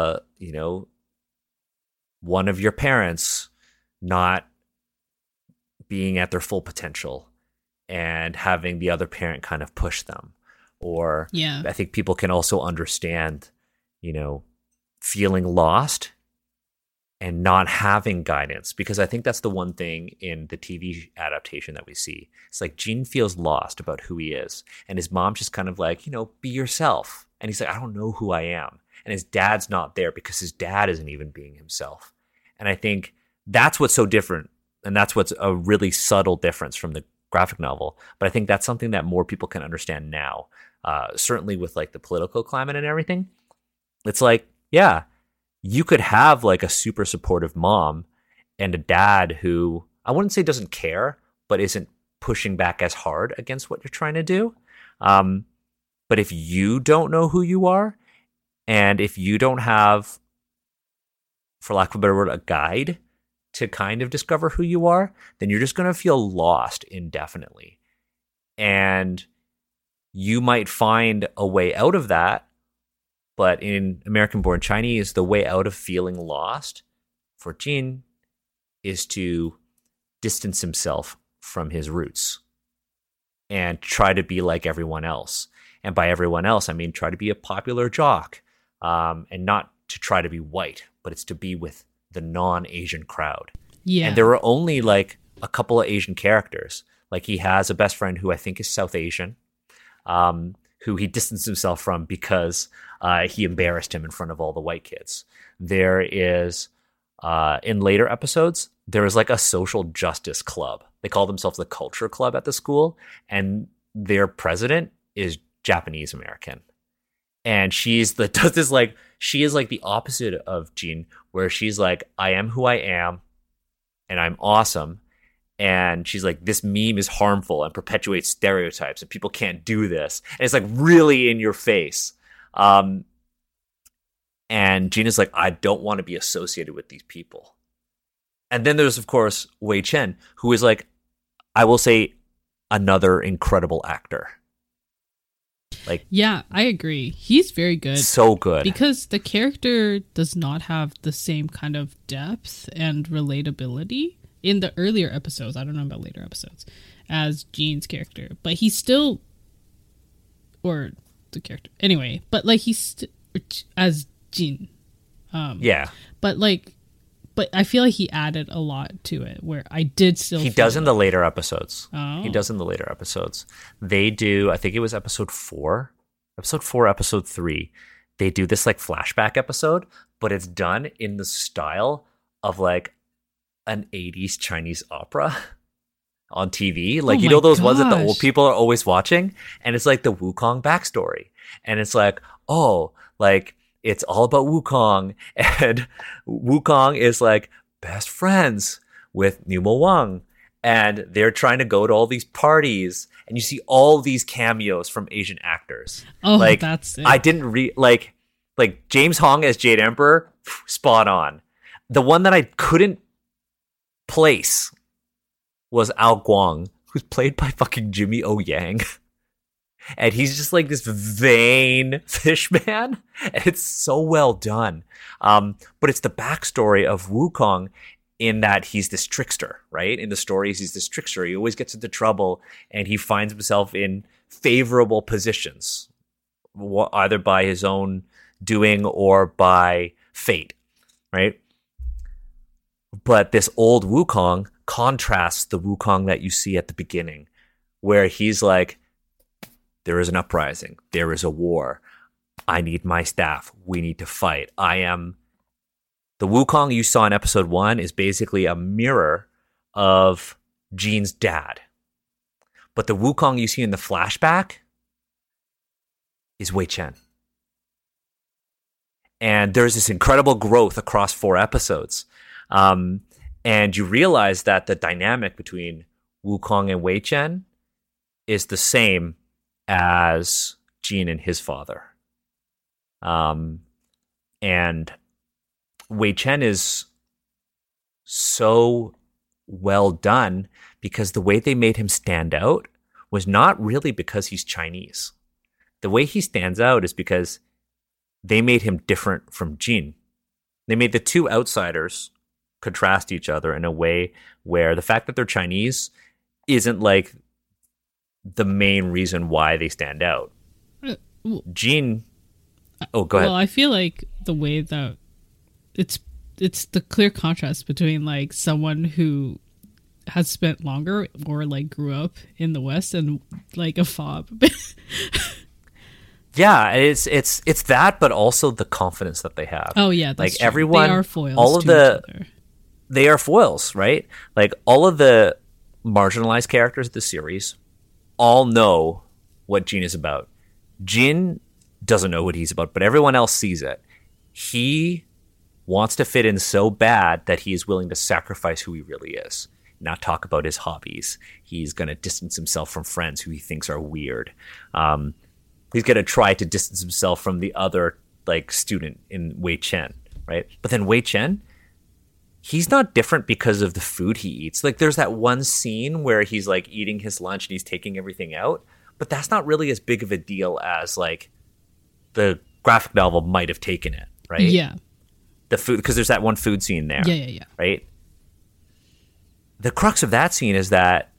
one of your parents not being at their full potential and having the other parent kind of push them. Or I think people can also understand, feeling lost and not having guidance, because I think that's the one thing in the TV adaptation that we see. It's like Jin feels lost about who he is, and his mom's just kind of like, be yourself. And he's like, I don't know who I am. And his dad's not there because his dad isn't even being himself. And I think that's what's so different, and that's what's a really subtle difference from the graphic novel. But I think that's something that more people can understand now, certainly with like the political climate and everything. It's like, yeah, you could have like a super supportive mom and a dad who I wouldn't say doesn't care, but isn't pushing back as hard against what you're trying to do. But if you don't know who you are, and if you don't have, for lack of a better word, a guide to kind of discover who you are, then you're just going to feel lost indefinitely. And you might find a way out of that. But in American Born Chinese, the way out of feeling lost for Jin is to distance himself from his roots and try to be like everyone else. And by everyone else, I mean try to be a popular jock, and not to try to be white, but it's to be with the non-Asian crowd. Yeah. And there are only like a couple of Asian characters. Like he has a best friend who I think is South Asian, who he distanced himself from because he embarrassed him in front of all the white kids. There is, in later episodes, there is like a social justice club. They call themselves the Culture Club at the school, and their president is Japanese American. And she is like the opposite of Jin, where she's like, I am who I am, and I'm awesome. And she's like, this meme is harmful and perpetuates stereotypes, and people can't do this. And it's like really in your face. And Gina's like, I don't want to be associated with these people. And then there's, of course, Wei Chen, who is like, I will say, another incredible actor. Like, yeah, I agree. He's very good. So good. Because the character does not have the same kind of depth and relatability in the earlier episodes. I don't know about later episodes as Jean's character, but he's still, or the character anyway, but like he's as Jean. Yeah. But I feel like he added a lot to it where I did still. He does in the later episodes. Oh. He does in the later episodes. They do, I think it was episode 4, episode 3. They do this like flashback episode, but it's done in the style of like an 80s Chinese opera on TV. Like, you know, those ones that the old people are always watching? And it's like the Wukong backstory. And it's like, oh, like, it's all about Wukong, and Wukong is like best friends with Numo Wang, and they're trying to go to all these parties, and you see all these cameos from Asian actors. Oh, like, that's it. I didn't like James Hong as Jade Emperor, spot on. The one that I couldn't place was Ao Guang, who's played by fucking Jimmy O Yang. And he's just like this vain fish man. And it's so well done. But it's the backstory of Wukong in that he's this trickster, right? In the stories, he's this trickster. He always gets into trouble, and he finds himself in favorable positions, either by his own doing or by fate, right? But this old Wukong contrasts the Wukong that you see at the beginning, where he's like, there is an uprising. There is a war. I need my staff. We need to fight. The Wukong you saw in episode 1 is basically a mirror of Jean's dad. But the Wukong you see in the flashback is Wei Chen. And there's this incredible growth across 4 episodes. And you realize that the dynamic between Wukong and Wei Chen is the same as Jean and his father. And Wei Chen is so well done because the way they made him stand out was not really because he's Chinese. The way he stands out is because they made him different from Jean. They made the two outsiders contrast each other in a way where the fact that they're Chinese isn't like the main reason why they stand out. Jean, go ahead. Well, I feel like the way that it's it's the clear contrast between like someone who has spent longer or like grew up in the West and like a fob. Yeah, it's that, but also the confidence that they have. Oh yeah, that's like true. Everyone, they are foils all of to each other. they are foils, right? Like all of the marginalized characters of the series all know what Jin is about. Jin doesn't know what he's about, but everyone else sees it. He wants to fit in so bad that he is willing to sacrifice who he really is, not talk about his hobbies. He's going to distance himself from friends who he thinks are weird. He's going to try to distance himself from the other like student in Wei Chen, right? But then Wei Chen, he's not different because of the food he eats. Like there's that one scene where he's like eating his lunch and he's taking everything out, but that's not really as big of a deal as like the graphic novel might have taken it, right? Yeah. The food, because there's that one food scene there. Yeah. Right? The crux of that scene is that,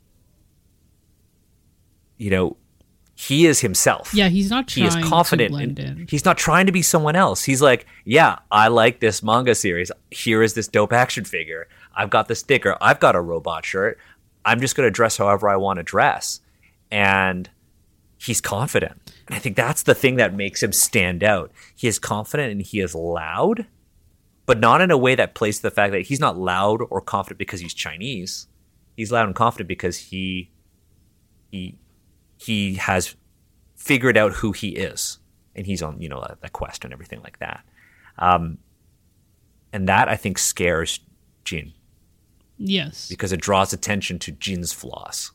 you know, he is himself. Yeah, he's not trying he is confident to blend in. He's not trying to be someone else. He's like, yeah, I like this manga series. Here is this dope action figure. I've got the sticker. I've got a robot shirt. I'm just going to dress however I want to dress. And he's confident. And I think that's the thing that makes him stand out. He is confident and he is loud, but not in a way that plays to the fact that he's not loud or confident because he's Chinese. He's loud and confident because he has figured out who he is, and he's on, you know, a quest and everything like that. And that I think scares Jin. Yes. Because it draws attention to Jin's flaws.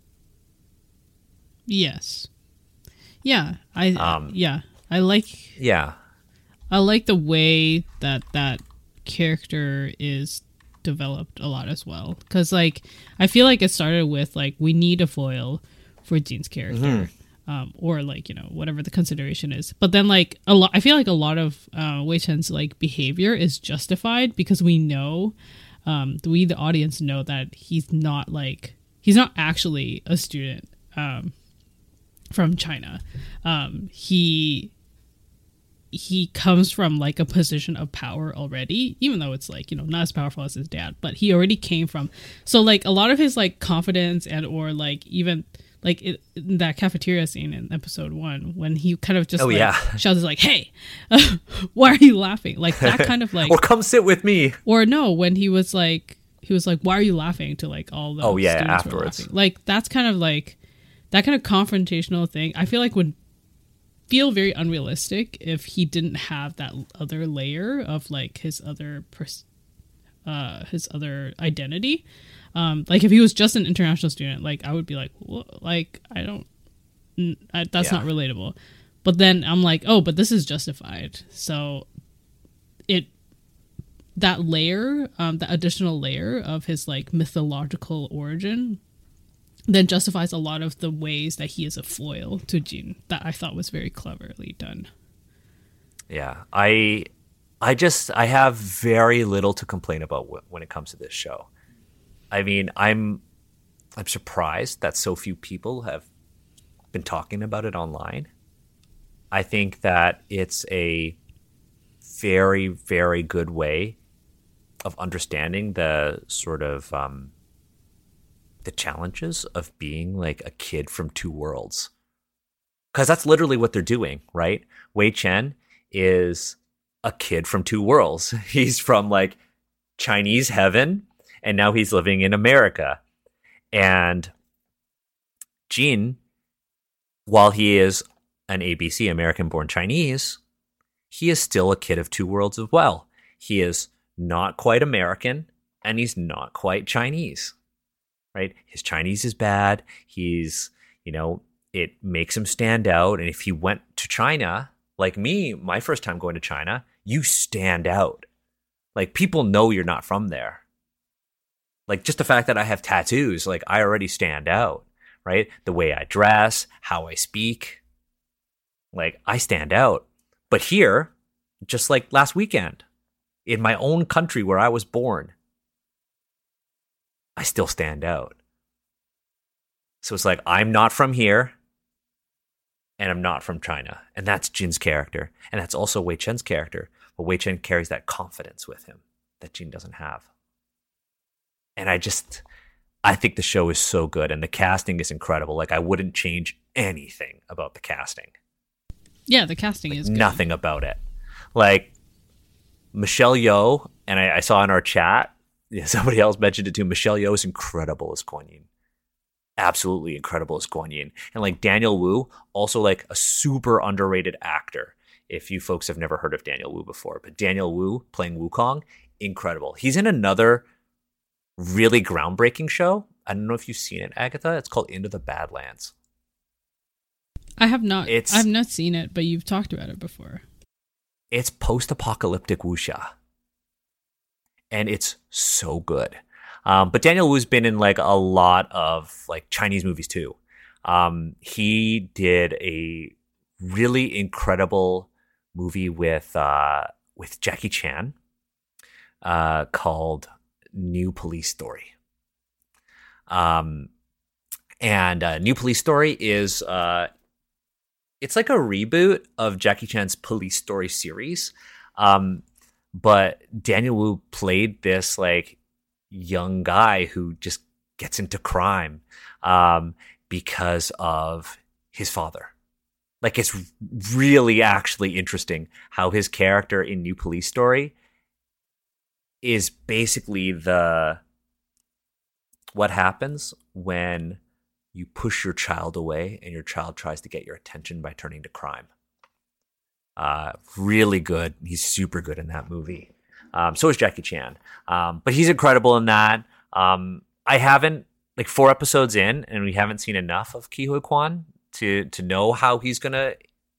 Yes. Yeah. I like the way that character is developed a lot as well. Because like I feel like it started with like we need a foil for Jin's character. Mm-hmm. Or like, you know, whatever the consideration is. But then like I feel like a lot of Wei Chen's like behavior is justified because we know, we the audience know that he's not actually a student from China. He comes from like a position of power already, even though it's like, you know, not as powerful as his dad, but he already came from. So like a lot of his like confidence and or like even like in that cafeteria scene in episode 1 when he kind of just shouts like, "Hey, why are you laughing?" Like that kind of like, or come sit with me. Or no, when he was like, "Why are you laughing?" to like all the students afterwards. Were laughing. Like that's kind of like that kind of confrontational thing. I feel like would feel very unrealistic if he didn't have that other layer of like his other identity. Like if he was just an international student, like I would be like, like I don't, that's not relatable. But then I'm like, oh, but this is justified. So that layer, that additional layer of his like mythological origin, then justifies a lot of the ways that he is a foil to Jin. That I thought was very cleverly done. Yeah, I have very little to complain about when it comes to this show. I mean, I'm surprised that so few people have been talking about it online. I think that it's a very, very good way of understanding the sort of the challenges of being like a kid from two worlds. Because that's literally what they're doing, right? Wei Chen is a kid from two worlds. He's from like Chinese heaven, and now he's living in America. And Jin, while he is an ABC, American-born Chinese, he is still a kid of two worlds as well. He is not quite American, and he's not quite Chinese, right? His Chinese is bad. He's, you know, it makes him stand out. And if he went to China, like me, my first time going to China, you stand out. Like people know you're not from there. Like just the fact that I have tattoos, like I already stand out, right? The way I dress, how I speak, like I stand out. But here, just like last weekend, in my own country where I was born, I still stand out. So it's like, I'm not from here, and I'm not from China. And that's Jin's character. And that's also Wei Chen's character. But Wei Chen carries that confidence with him. that Gene doesn't have. And I think the show is so good, and the casting is incredible. Like, I wouldn't change anything about the casting. Yeah, the casting is good. Nothing about it. Like, Michelle Yeoh, and I saw in our chat, somebody else mentioned it too, Michelle Yeoh is incredible as Guan Yin. Absolutely incredible as Guan Yin. And like Daniel Wu, also like a super underrated actor. If you folks have never heard of Daniel Wu before, but Daniel Wu playing Wukong, incredible. He's in another really groundbreaking show. I don't know if you've seen it, Agatha. It's called Into the Badlands. I have not. I've not seen it, but you've talked about it before. It's post-apocalyptic wuxia, and it's so good. But Daniel Wu's been in like a lot of like Chinese movies too. He did a really incredible movie with Jackie Chan called New Police Story. And New Police Story is it's like a reboot of Jackie Chan's Police Story series. But Daniel Wu played this like young guy who just gets into crime because of his father. Like, it's really actually interesting how his character in New Police Story is basically what happens when you push your child away and your child tries to get your attention by turning to crime. Really good. He's super good in that movie. So is Jackie Chan. But he's incredible in that. I haven't, like 4 episodes in, and we haven't seen enough of Ke Huy Quan to know how he's going to,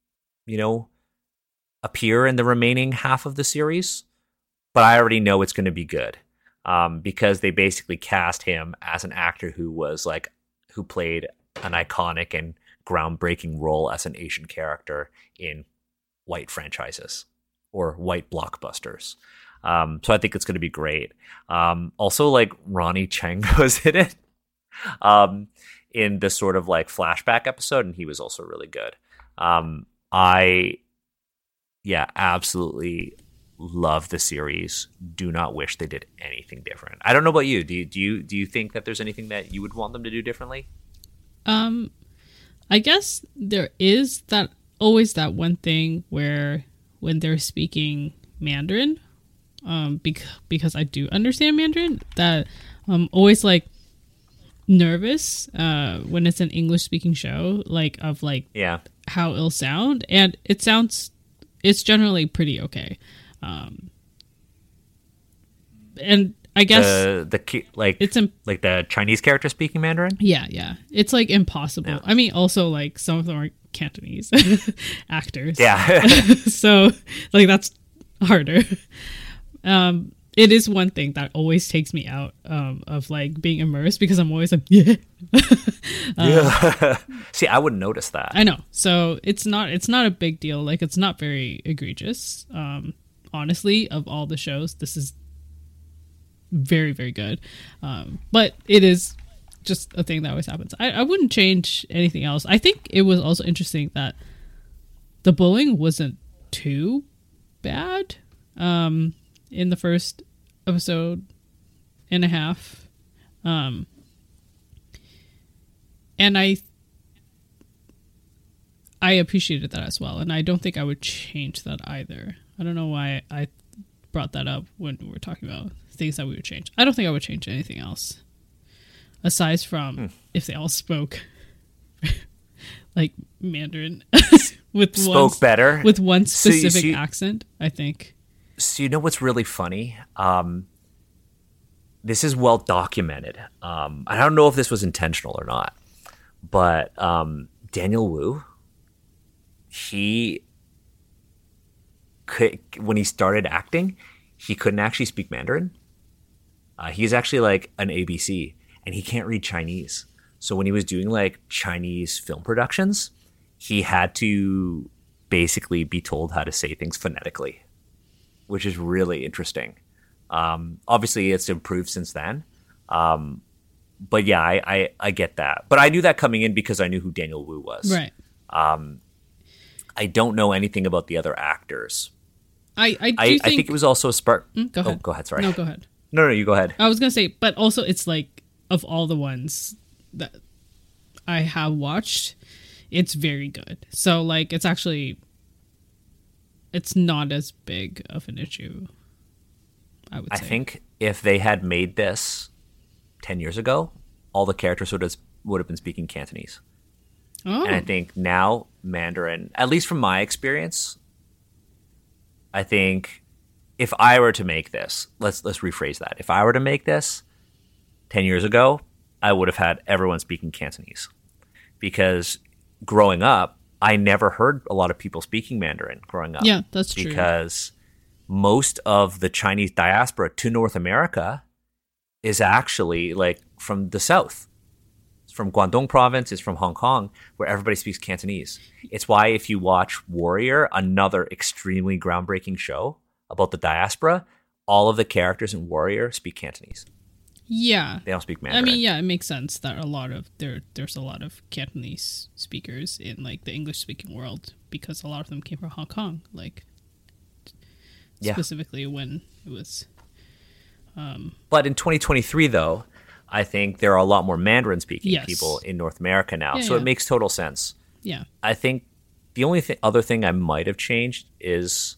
appear in the remaining half of the series. But I already know it's going to be good because they basically cast him as an actor who played an iconic and groundbreaking role as an Asian character in white franchises or white blockbusters. So I think it's going to be great. Also, like Ronnie Cheng was in it in this sort of like flashback episode, and he was also really good. I absolutely love the series. Do not wish they did anything different. I don't know about you. Do you think that there's anything that you would want them to do differently? I guess there is always that one thing where when they're speaking Mandarin, because I do understand Mandarin, that I'm always like nervous when it's an English speaking show, like of like how it'll sound, and it's generally pretty okay. And I guess it's like the Chinese character speaking Mandarin. Yeah, it's like impossible. Yeah. I mean, also like some of them are Cantonese actors. Yeah, so like that's harder. It is one thing that always takes me out of like being immersed because I'm always like yeah. See, I wouldn't notice that. I know. So it's not a big deal. Like it's not very egregious. Honestly, of all the shows, this is very, very good. But it is just a thing that always happens. I wouldn't change anything else. I think it was also interesting that the bullying wasn't too bad in the first episode and a half. And I appreciated that as well. And I don't think I would change that either. I don't know why I brought that up when we were talking about things that we would change. I don't think I would change anything else. Aside from if they all spoke like Mandarin with one specific accent, I think. So you know what's really funny? This is well documented. I don't know if this was intentional or not, but Daniel Wu, when he started acting, he couldn't actually speak Mandarin. He's actually like an ABC, and he can't read Chinese. So when he was doing like Chinese film productions, he had to basically be told how to say things phonetically, which is really interesting. Obviously, it's improved since then. But yeah, I get that. But I knew that coming in because I knew who Daniel Wu was. Right. I don't know anything about the other actors. I think it was also a spark. Go ahead. Oh, go ahead. Sorry. No, go ahead. No, you go ahead. I was gonna say, but also it's like of all the ones that I have watched, it's very good. So like it's not as big of an issue, I would say. I think if they had made this 10 years ago, all the characters would have been speaking Cantonese. Oh. And I think now Mandarin, at least from my experience, I think if I were to make this, let's rephrase that. If I were to make this 10 years ago, I would have had everyone speaking Cantonese. Because growing up, I never heard a lot of people speaking Mandarin growing up. Yeah, that's true. Because most of the Chinese diaspora to North America is actually like from the south. It's from Guangdong province, it's from Hong Kong, where everybody speaks Cantonese. It's why if you watch Warrior, another extremely groundbreaking show about the diaspora, all of the characters in Warrior speak Cantonese. Yeah. They don't speak Mandarin. I mean, yeah, it makes sense that there's a lot of Cantonese speakers in like the English speaking world because a lot of them came from Hong Kong, like specifically when it was But in 2023 though, I think there are a lot more Mandarin speaking people in North America now. So it makes total sense. Yeah. I think the only other thing I might have changed is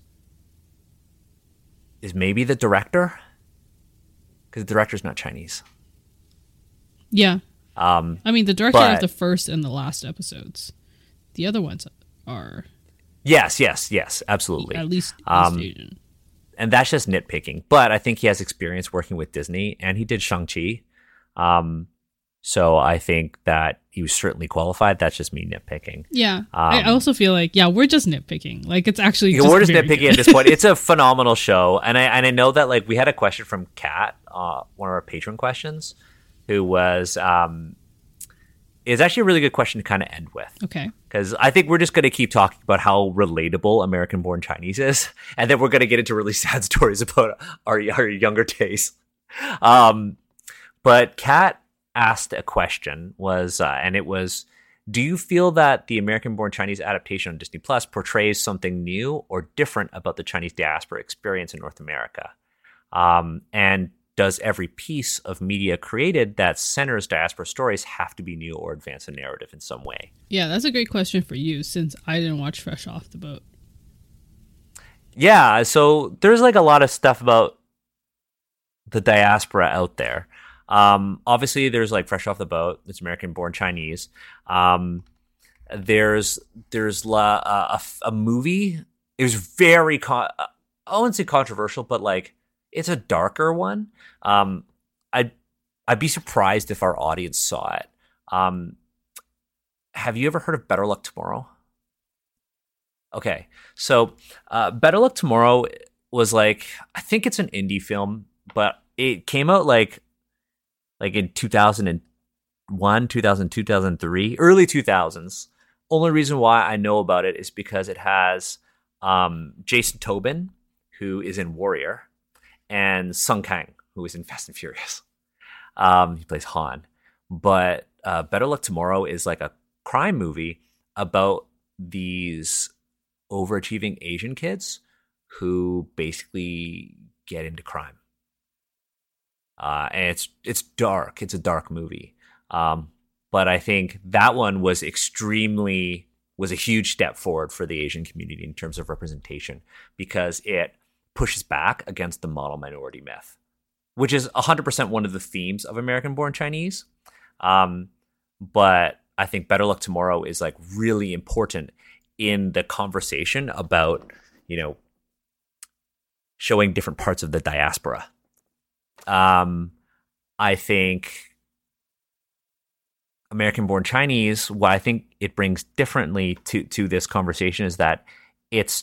maybe the director. Because the director's not Chinese. Yeah. I mean, the director of the first and the last episodes. The other ones are... Yes, absolutely. At least East Asian. And that's just nitpicking. But I think he has experience working with Disney, and he did Shang-Chi. So I think that he was certainly qualified. That's just me nitpicking. Yeah. I also feel like, we're just nitpicking. Like, it's actually we're just nitpicking at this point. It's a phenomenal show. And I know that, like, we had a question from Kat, one of our patron questions, who was... it's actually a really good question to kind of end with. Okay. Because I think we're just going to keep talking about how relatable American-born Chinese is. And then we're going to get into really sad stories about our younger days. But Kat asked a question, and it was, do you feel that the American-born Chinese adaptation on Disney Plus portrays something new or different about the Chinese diaspora experience in North America? And does every piece of media created that centers diaspora stories have to be new or advance a narrative in some way? Yeah, that's a great question for you, since I didn't watch Fresh Off the Boat. Yeah, so there's like a lot of stuff about the diaspora out there. Obviously, there's like Fresh Off the Boat. It's American-born Chinese. There's a movie. It was very I wouldn't say controversial, but like it's a darker one. I'd be surprised if our audience saw it. Have you ever heard of Better Luck Tomorrow? Okay, so Better Luck Tomorrow was like, I think it's an indie film, but it came out like in 2001, 2002, 2003, early 2000s. Only reason why I know about it is because it has Jason Tobin, who is in Warrior, and Sung Kang, who is in Fast and Furious. He plays Han. But Better Luck Tomorrow is like a crime movie about these overachieving Asian kids who basically get into crime. And it's dark. It's a dark movie. But I think that one was a huge step forward for the Asian community in terms of representation, because it pushes back against the model minority myth, which is 100% one of the themes of American-born Chinese. But I think Better Luck Tomorrow is like really important in the conversation about, showing different parts of the diaspora. I think American-born Chinese, what I think it brings differently to this conversation is that it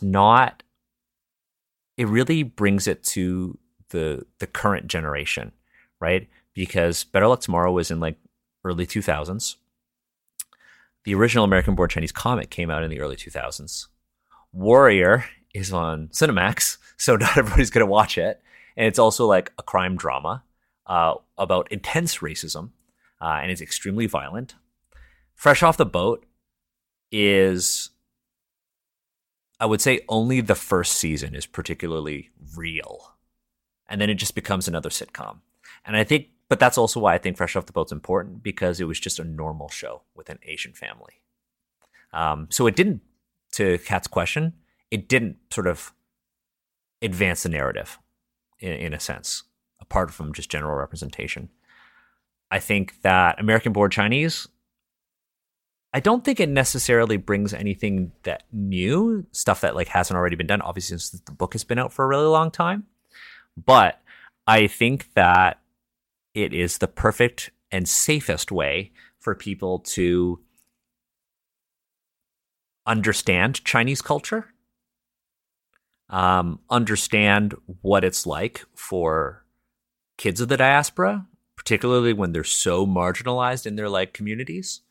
really brings it to the current generation, right? Because Better Luck Tomorrow was in like early 2000s. The original American-born Chinese comic came out in the early 2000s. Warrior is on Cinemax, so not everybody's going to watch it. And it's also like a crime drama about intense racism, and it's extremely violent. Fresh Off the Boat is I would say only the first season is particularly real. And then it just becomes another sitcom. And I think, but that's also why I think Fresh Off the Boat's important, because it was just a normal show with an Asian family. So it didn't, to Kat's question, it didn't sort of advance the narrative in a sense, apart from just general representation. I think that American Born Chinese, I don't think it necessarily brings anything that new, stuff that like hasn't already been done, obviously since the book has been out for a really long time. But I think that it is the perfect and safest way for people to understand Chinese culture, understand what it's like for kids of the diaspora, particularly when they're so marginalized in their like communities,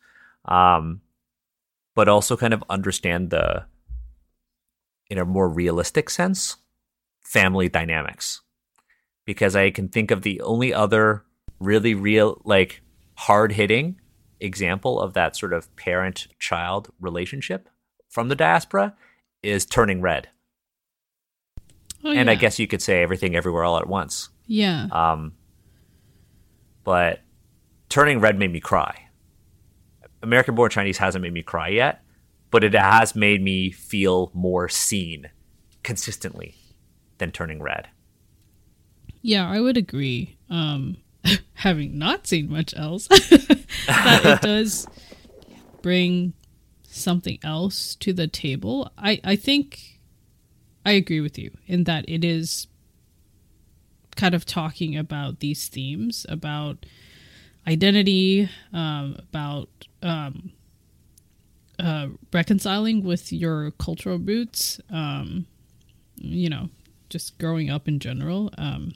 but also kind of understand the, in a more realistic sense, family dynamics. Because I can think of the only other really real, like hard-hitting example of that sort of parent-child relationship from the diaspora is Turning Red. Oh, and yeah. I guess you could say Everything Everywhere All at Once. Yeah. But Turning Red made me cry. American Born Chinese hasn't made me cry yet, but it has made me feel more seen consistently than Turning Red. Yeah, I would agree. Having not seen much else, that it does bring something else to the table. I think I agree with you in that it is kind of talking about these themes, about identity, about reconciling with your cultural roots, just growing up in general,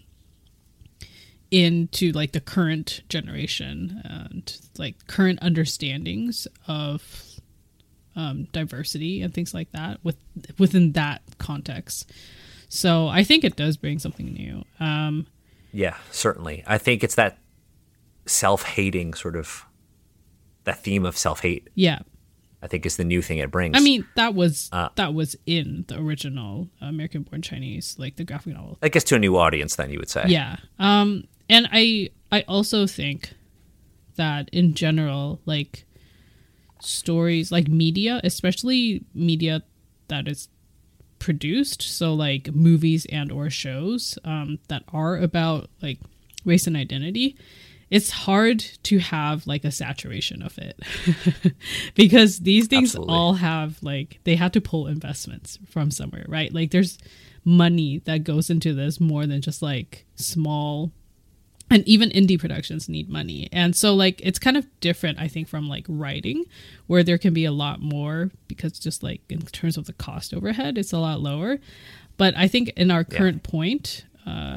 into like the current generation and like current understandings of diversity and things like that within that context. So I think it does bring something new. Yeah, certainly. I think it's that self-hating sort of, that theme of self-hate. Yeah. I think is the new thing it brings. I mean, that was in the original American Born Chinese, like the graphic novel. I guess to a new audience, then you would say. Yeah. And I also think that in general, like stories, like media, especially media that is produced, so like movies and or shows that are about like race and identity, it's hard to have like a saturation of it because these things Absolutely. all have like, they had to pull investments from somewhere, right? Like there's money that goes into this more than just like small, and even indie productions need money. And so like it's kind of different, I think, from like writing, where there can be a lot more because just like in terms of the cost overhead, it's a lot lower. But I think in our current point,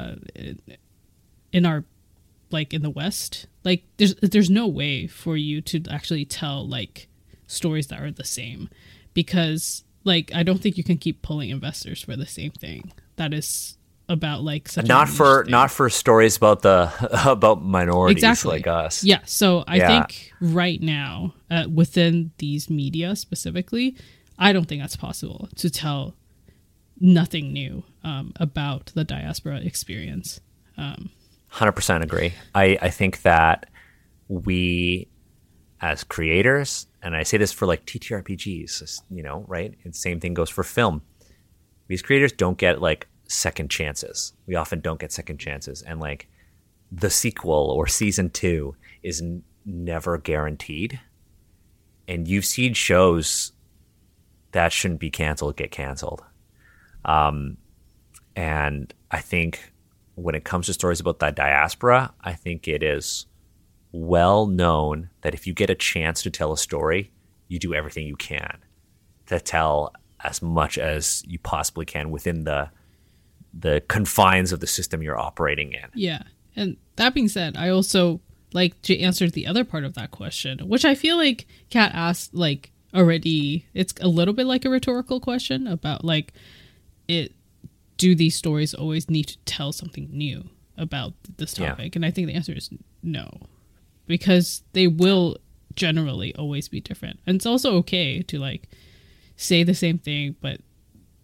in our, like in the West, like there's no way for you to actually tell like stories that are the same, because like I don't think you can keep pulling investors for the same thing that is about like such not for stories about about minorities like us. Yeah, so I think right now within these media specifically, I don't think that's possible to tell nothing new about the diaspora experience. 100% agree. I think that we as creators, and I say this for like TTRPGs, right? And same thing goes for film. These creators don't get like second chances. We often don't get second chances. And like the sequel or season 2 is never guaranteed. And you've seen shows that shouldn't be canceled get canceled. And I think when it comes to stories about the diaspora, I think it is well known that if you get a chance to tell a story, you do everything you can to tell as much as you possibly can within the confines of the system you're operating in. Yeah. And that being said, I also like to answer the other part of that question, which I feel like Kat asked like already. It's a little bit like a rhetorical question about like do these stories always need to tell something new about this topic? Yeah. And I think the answer is no, because they will generally always be different. And it's also okay to like say the same thing, but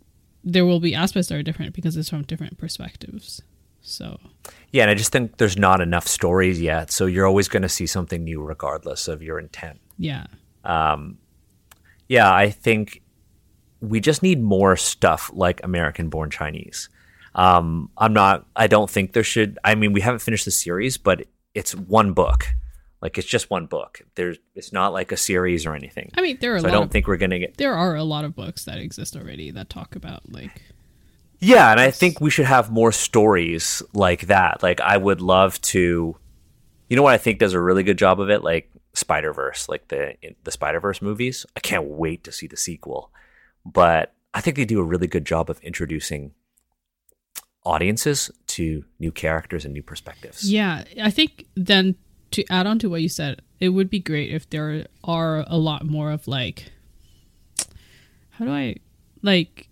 there will be aspects that are different because it's from different perspectives. So yeah, and I just think there's not enough stories yet, so you're always going to see something new regardless of your intent. Yeah. Yeah, I think we just need more stuff like American-Born Chinese. I don't think there should. I mean, we haven't finished the series, but it's one book. Like, it's just one book. It's not like a series or anything. I mean, I don't think we're gonna get. There are a lot of books that exist already that talk about like. Yeah, and I think we should have more stories like that. Like, I would love to. You know what I think does a really good job of it? Like Spider-Verse, like the Spider-Verse movies. I can't wait to see the sequel. But I think they do a really good job of introducing audiences to new characters and new perspectives. Yeah, I think then to add on to what you said, it would be great if there are a lot more of like, how do I, like,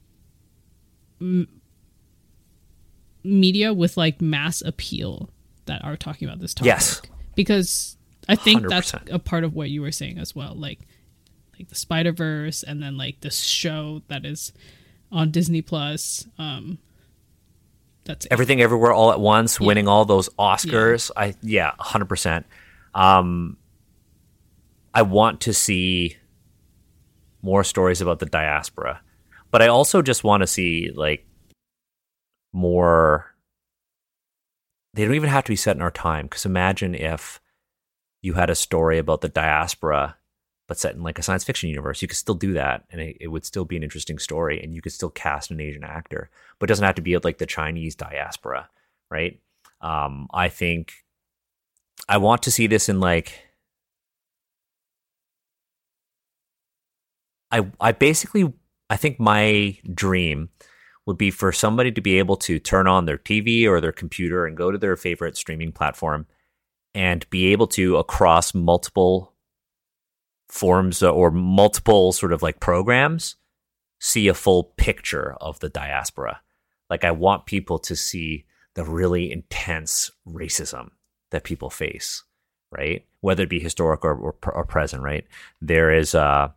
media with like mass appeal that are talking about this topic. Yes. Because I think 100%. that's a part of what you were saying as well. Like the Spider-Verse, and then like this show that is on Disney Plus. That's Everything Everywhere All at Once, winning all those Oscars. 100%. I want to see more stories about the diaspora, but I also just want to see like more. They don't even have to be set in our time, because imagine if you had a story about the diaspora but set in like a science fiction universe. You could still do that, and it would still be an interesting story, and you could still cast an Asian actor, but it doesn't have to be like the Chinese diaspora, right? I think I want to see this in like, I think my dream would be for somebody to be able to turn on their TV or their computer and go to their favorite streaming platform and be able to, across multiple forms or multiple sort of like programs, see a full picture of the diaspora. Like, I want people to see the really intense racism that people face, right? Whether it be historic or present, right? There is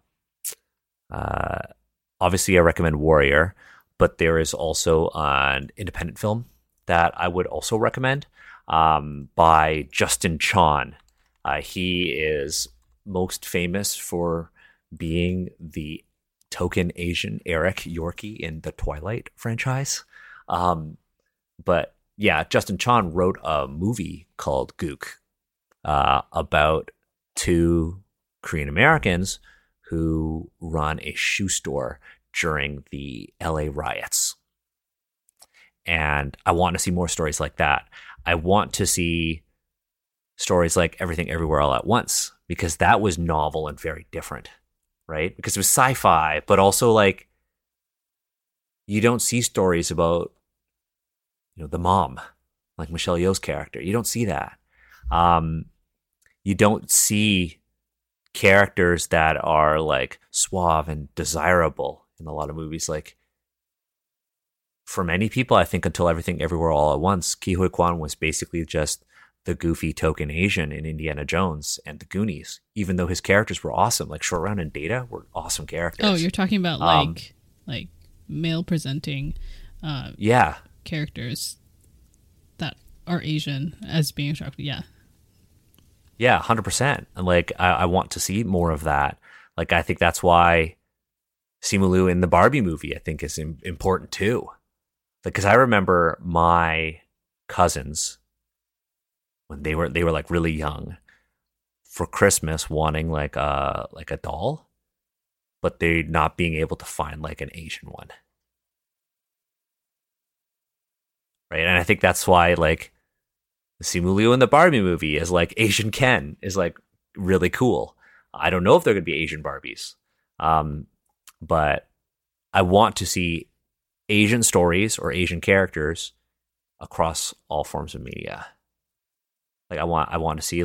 obviously I recommend Warrior, but there is also an independent film that I would also recommend by Justin Chon. He is most famous for being the token Asian Eric Yorkie in the Twilight franchise. But yeah, Justin Chon wrote a movie called Gook about two Korean Americans who run a shoe store during the LA riots. And I want to see more stories like that. I want to see stories like Everything Everywhere All at Once, because that was novel and very different, right? Because it was sci-fi, but also like, you don't see stories about, the mom, like Michelle Yeoh's character. You don't see that. You don't see characters that are like suave and desirable in a lot of movies. Like, for many people, I think until Everything Everywhere All at Once, Ke Huy Quan was basically just the goofy token Asian in Indiana Jones and the Goonies, even though his characters were awesome. Like Short Round and Data were awesome characters. Oh, you're talking about like male presenting characters that are Asian as being attractive. Yeah, 100%. And like, I want to see more of that. Like, I think that's why Simu Liu in the Barbie movie, I think, is important too. Because I remember my cousins, when they were like really young, for Christmas wanting like a doll, but they not being able to find like an Asian one. Right? And I think that's why like Simu Liu in the Barbie movie is like Asian Ken is like really cool. I don't know if they're going to be Asian Barbies. But I want to see Asian stories or Asian characters across all forms of media. Like, I want to see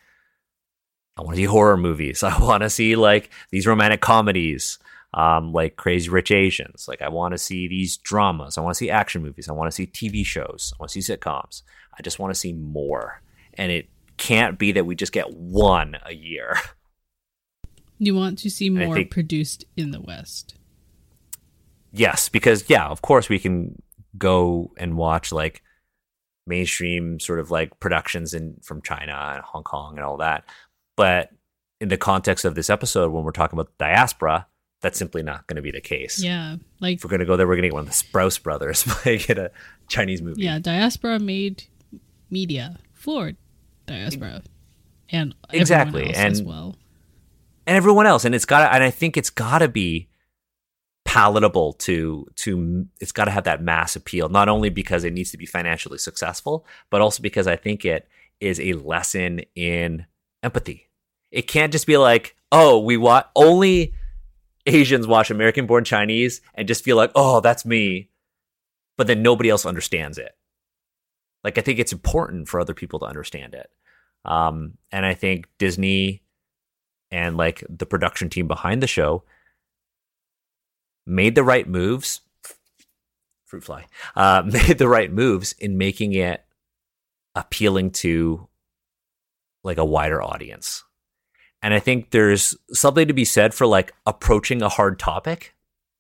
horror movies. I want to see like these romantic comedies, like Crazy Rich Asians. Like, I want to see these dramas. I want to see action movies. I want to see TV shows. I want to see sitcoms. I just want to see more. And it can't be that we just get one a year. You want to see more produced in the West. Yes, because of course we can go and watch like mainstream sort of like productions from China and Hong Kong and all that. But in the context of this episode, when we're talking about diaspora, that's simply not going to be the case. Yeah. Like, if we're going to go there, we're going to get one of the Sprouse brothers get a Chinese movie. Yeah, diaspora made media for diaspora. And exactly. And as well. And everyone else. And I think it's gotta be palatable to it's gotta have that mass appeal, not only because it needs to be financially successful, but also because I think it is a lesson in empathy. It can't just be like, oh, only Asians watch American Born Chinese and just feel like, oh, that's me, but then nobody else understands it. Like, I think it's important for other people to understand it. And I think Disney and like the production team behind the show made the right moves. Fruit fly. Made the right moves in making it appealing to like a wider audience. And I think there's something to be said for like approaching a hard topic.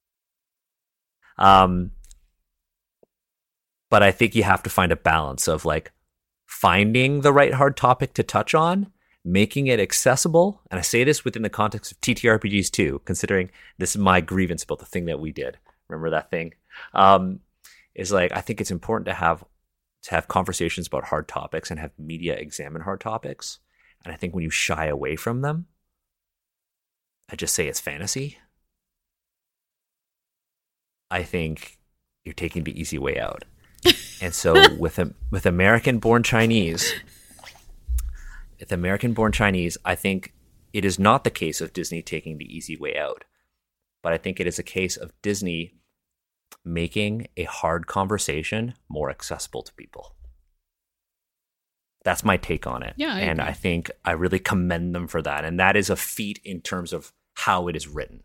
But I think you have to find a balance of like finding the right hard topic to touch on, making it accessible. And I say this within the context of TTRPGs too, considering this is my grievance about the thing that we did. Remember that thing? Is like, I think it's important to have conversations about hard topics and have media examine hard topics. And I think when you shy away from them, I just say it's fantasy. I think you're taking the easy way out. And so with American-born Chinese, I think it is not the case of Disney taking the easy way out, but I think it is a case of Disney making a hard conversation more accessible to people. That's my take on it. Yeah, I think I really commend them for that. And that is a feat in terms of how it is written.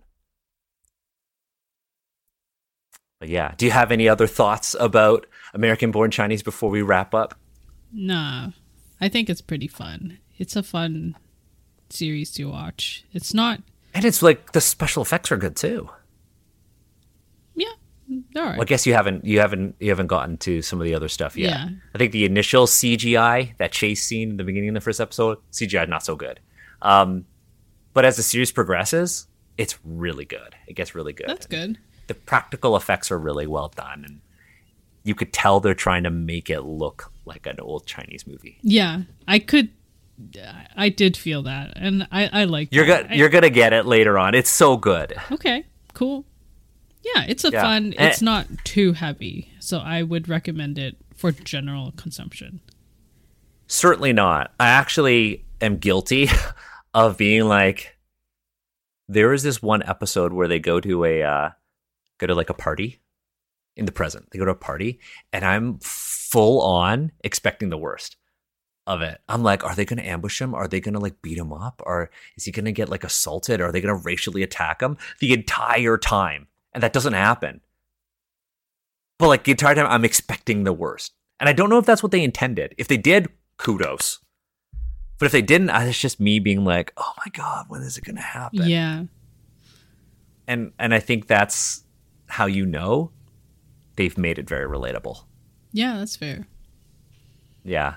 But yeah, do you have any other thoughts about American-born Chinese before we wrap up? Nah, I think it's pretty fun. It's a fun series to watch. It's not... And it's like the special effects are good too. Yeah, all right. Well, I guess you haven't gotten to some of the other stuff yet. Yeah. I think the initial CGI, that chase scene in the beginning of the first episode, CGI not so good. But as the series progresses, it's really good. It gets really good. That's good. The practical effects are really well done, and you could tell they're trying to make it look like an old Chinese movie. Yeah, I did feel that, and I like. You're gonna get it later on. It's so good. Okay, cool. Yeah, it's fun. It's not too heavy, so I would recommend it for general consumption. Certainly not. I actually am guilty of being like, there is this one episode where they go to a party in the present. They go to a party, and I'm full on expecting the worst of it. I'm like, are they going to ambush him? Are they going to like beat him up? Or is he going to get like assaulted? Are they going to racially attack him the entire time? And that doesn't happen. But like the entire time, I'm expecting the worst. And I don't know if that's what they intended. If they did, kudos. But if they didn't, it's just me being like, oh my God, when is it going to happen? Yeah. And I think that's how you know they've made it very relatable. Yeah, that's fair. Yeah.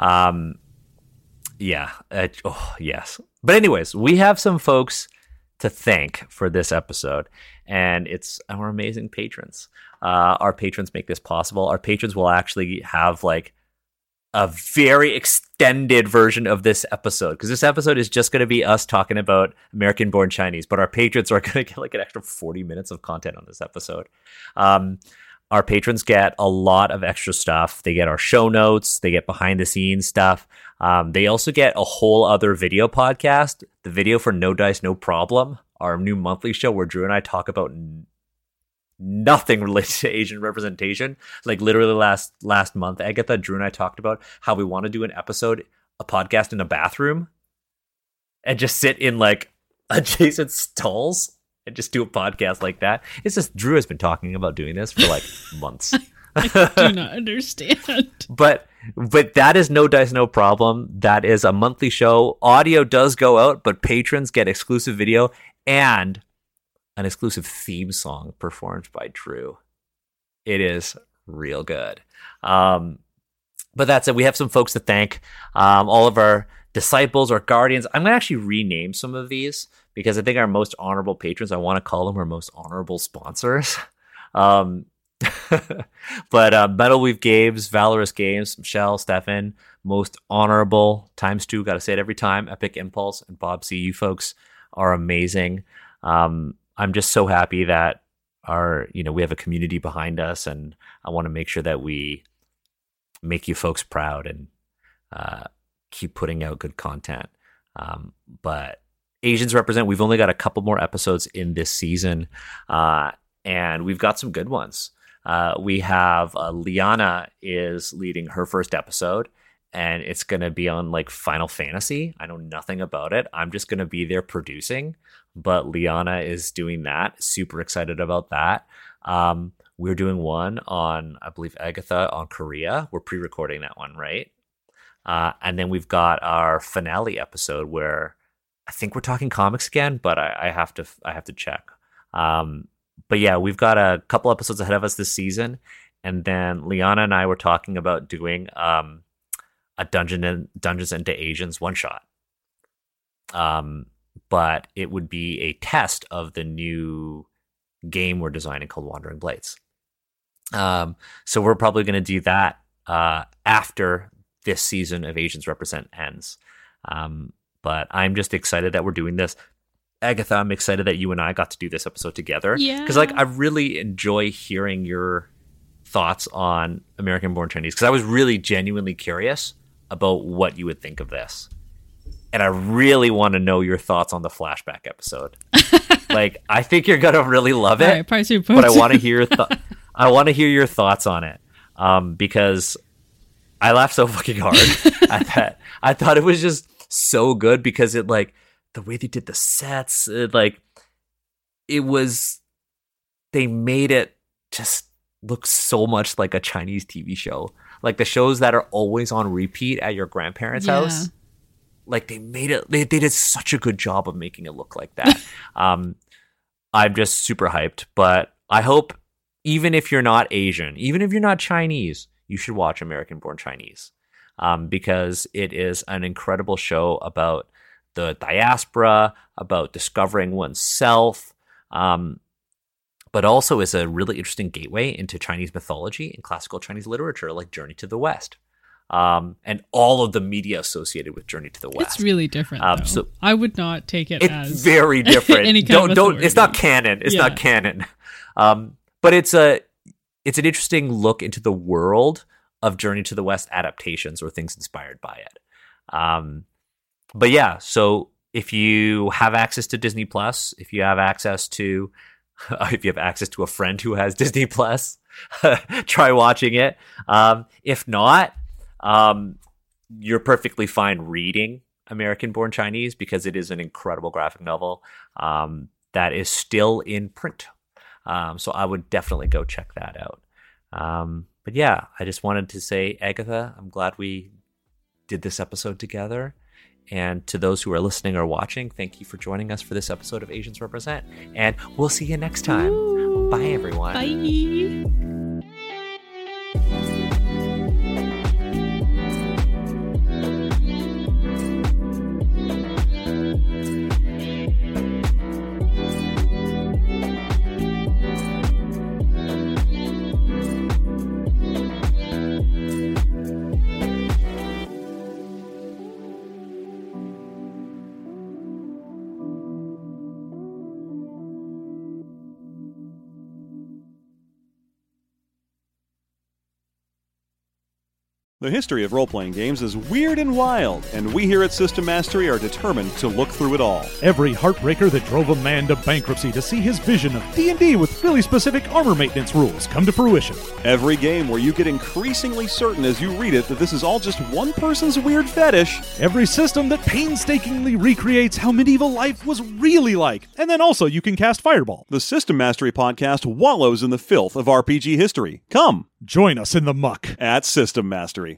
Yes. But anyways, we have some folks to thank for this episode, and it's our amazing patrons. Our patrons make this possible. Our patrons will actually have like a very extended version of this episode, because this episode is just going to be us talking about American-born Chinese, but our patrons are going to get like an extra 40 minutes of content on this episode. Our patrons get a lot of extra stuff. They get our show notes. They get behind the scenes stuff. They also get a whole other video podcast, the video for No Dice, No Problem, our new monthly show where Drew and I talk about nothing related to Asian representation. Like literally last month, Agatha, Drew and I talked about how we want to do a podcast in a bathroom and just sit in like adjacent stalls and just do a podcast like that. It's just Drew has been talking about doing this for like months. I do not understand. But that is No Dice, No Problem. That is a monthly show. Audio does go out, but patrons get exclusive video and an exclusive theme song performed by Drew. It is real good. But that's it. We have some folks to thank. All of our disciples or guardians. I'm going to actually rename some of these because I think our most honorable patrons, I want to call them our most honorable sponsors. But Metal Weave Games, Valorous Games, Michelle, Stefan, most honorable ×2. Got to say it every time. Epic Impulse and Bob C. You folks are amazing. I'm just so happy that we have a community behind us, and I want to make sure that we make you folks proud and keep putting out good content. But Asians Represent, we've only got a couple more episodes in this season, and we've got some good ones. We have Liana is leading her first episode, and it's going to be on like Final Fantasy. I know nothing about it. I'm just going to be there producing, but Liana is doing that. Super excited about that. We're doing one on, I believe, Agatha on Korea. We're pre-recording that one, right? And then we've got our finale episode where I think we're talking comics again, but I have to check. But yeah, we've got a couple episodes ahead of us this season, and then Liana and I were talking about doing a Dungeons into Asians one shot. But it would be a test of the new game we're designing called Wandering Blades. So we're probably going to do that after this season of Asians Represent ends. But I'm just excited that we're doing this. Agatha, I'm excited that you and I got to do this episode together. Yeah. Because I really enjoy hearing your thoughts on American Born Chinese, because I was really genuinely curious about what you would think of this. And I really want to know your thoughts on the flashback episode. Like, I think you're gonna really love it. Right, but I want to hear I want to hear your thoughts on it, because I laughed so fucking hard at that. I thought it was just so good because it, like, the way they did the sets, they made it just look so much like a Chinese TV show, like the shows that are always on repeat at your grandparents' house. Like, they made it, they did such a good job of making it look like that. I'm just super hyped, but I hope, even if you're not Asian, even if you're not Chinese, you should watch American Born Chinese, because it is an incredible show about the diaspora, about discovering oneself, but also is a really interesting gateway into Chinese mythology and classical Chinese literature, like Journey to the West. And all of the media associated with Journey to the West. It's really different. So I would not take it as very different. Any kind don't. It's not canon. It's not canon. But it's an interesting look into the world of Journey to the West adaptations or things inspired by it. But yeah, so if you have access to Disney Plus, if you have access to a friend who has Disney Plus, try watching it. If not, you're perfectly fine reading American Born Chinese, because it is an incredible graphic novel that is still in print. So I would definitely go check that out. But yeah, I just wanted to say, Agatha, I'm glad we did this episode together. And to those who are listening or watching, thank you for joining us for this episode of Asians Represent. And we'll see you next time. Ooh, bye, everyone. Bye. The history of role-playing games is weird and wild, and we here at System Mastery are determined to look through it all. Every heartbreaker that drove a man to bankruptcy to see his vision of D&D with really specific armor maintenance rules come to fruition. Every game where you get increasingly certain as you read it that this is all just one person's weird fetish. Every system that painstakingly recreates how medieval life was really like, and then also you can cast Fireball. The System Mastery podcast wallows in the filth of RPG history. Come! Join us in the muck at System Mastery.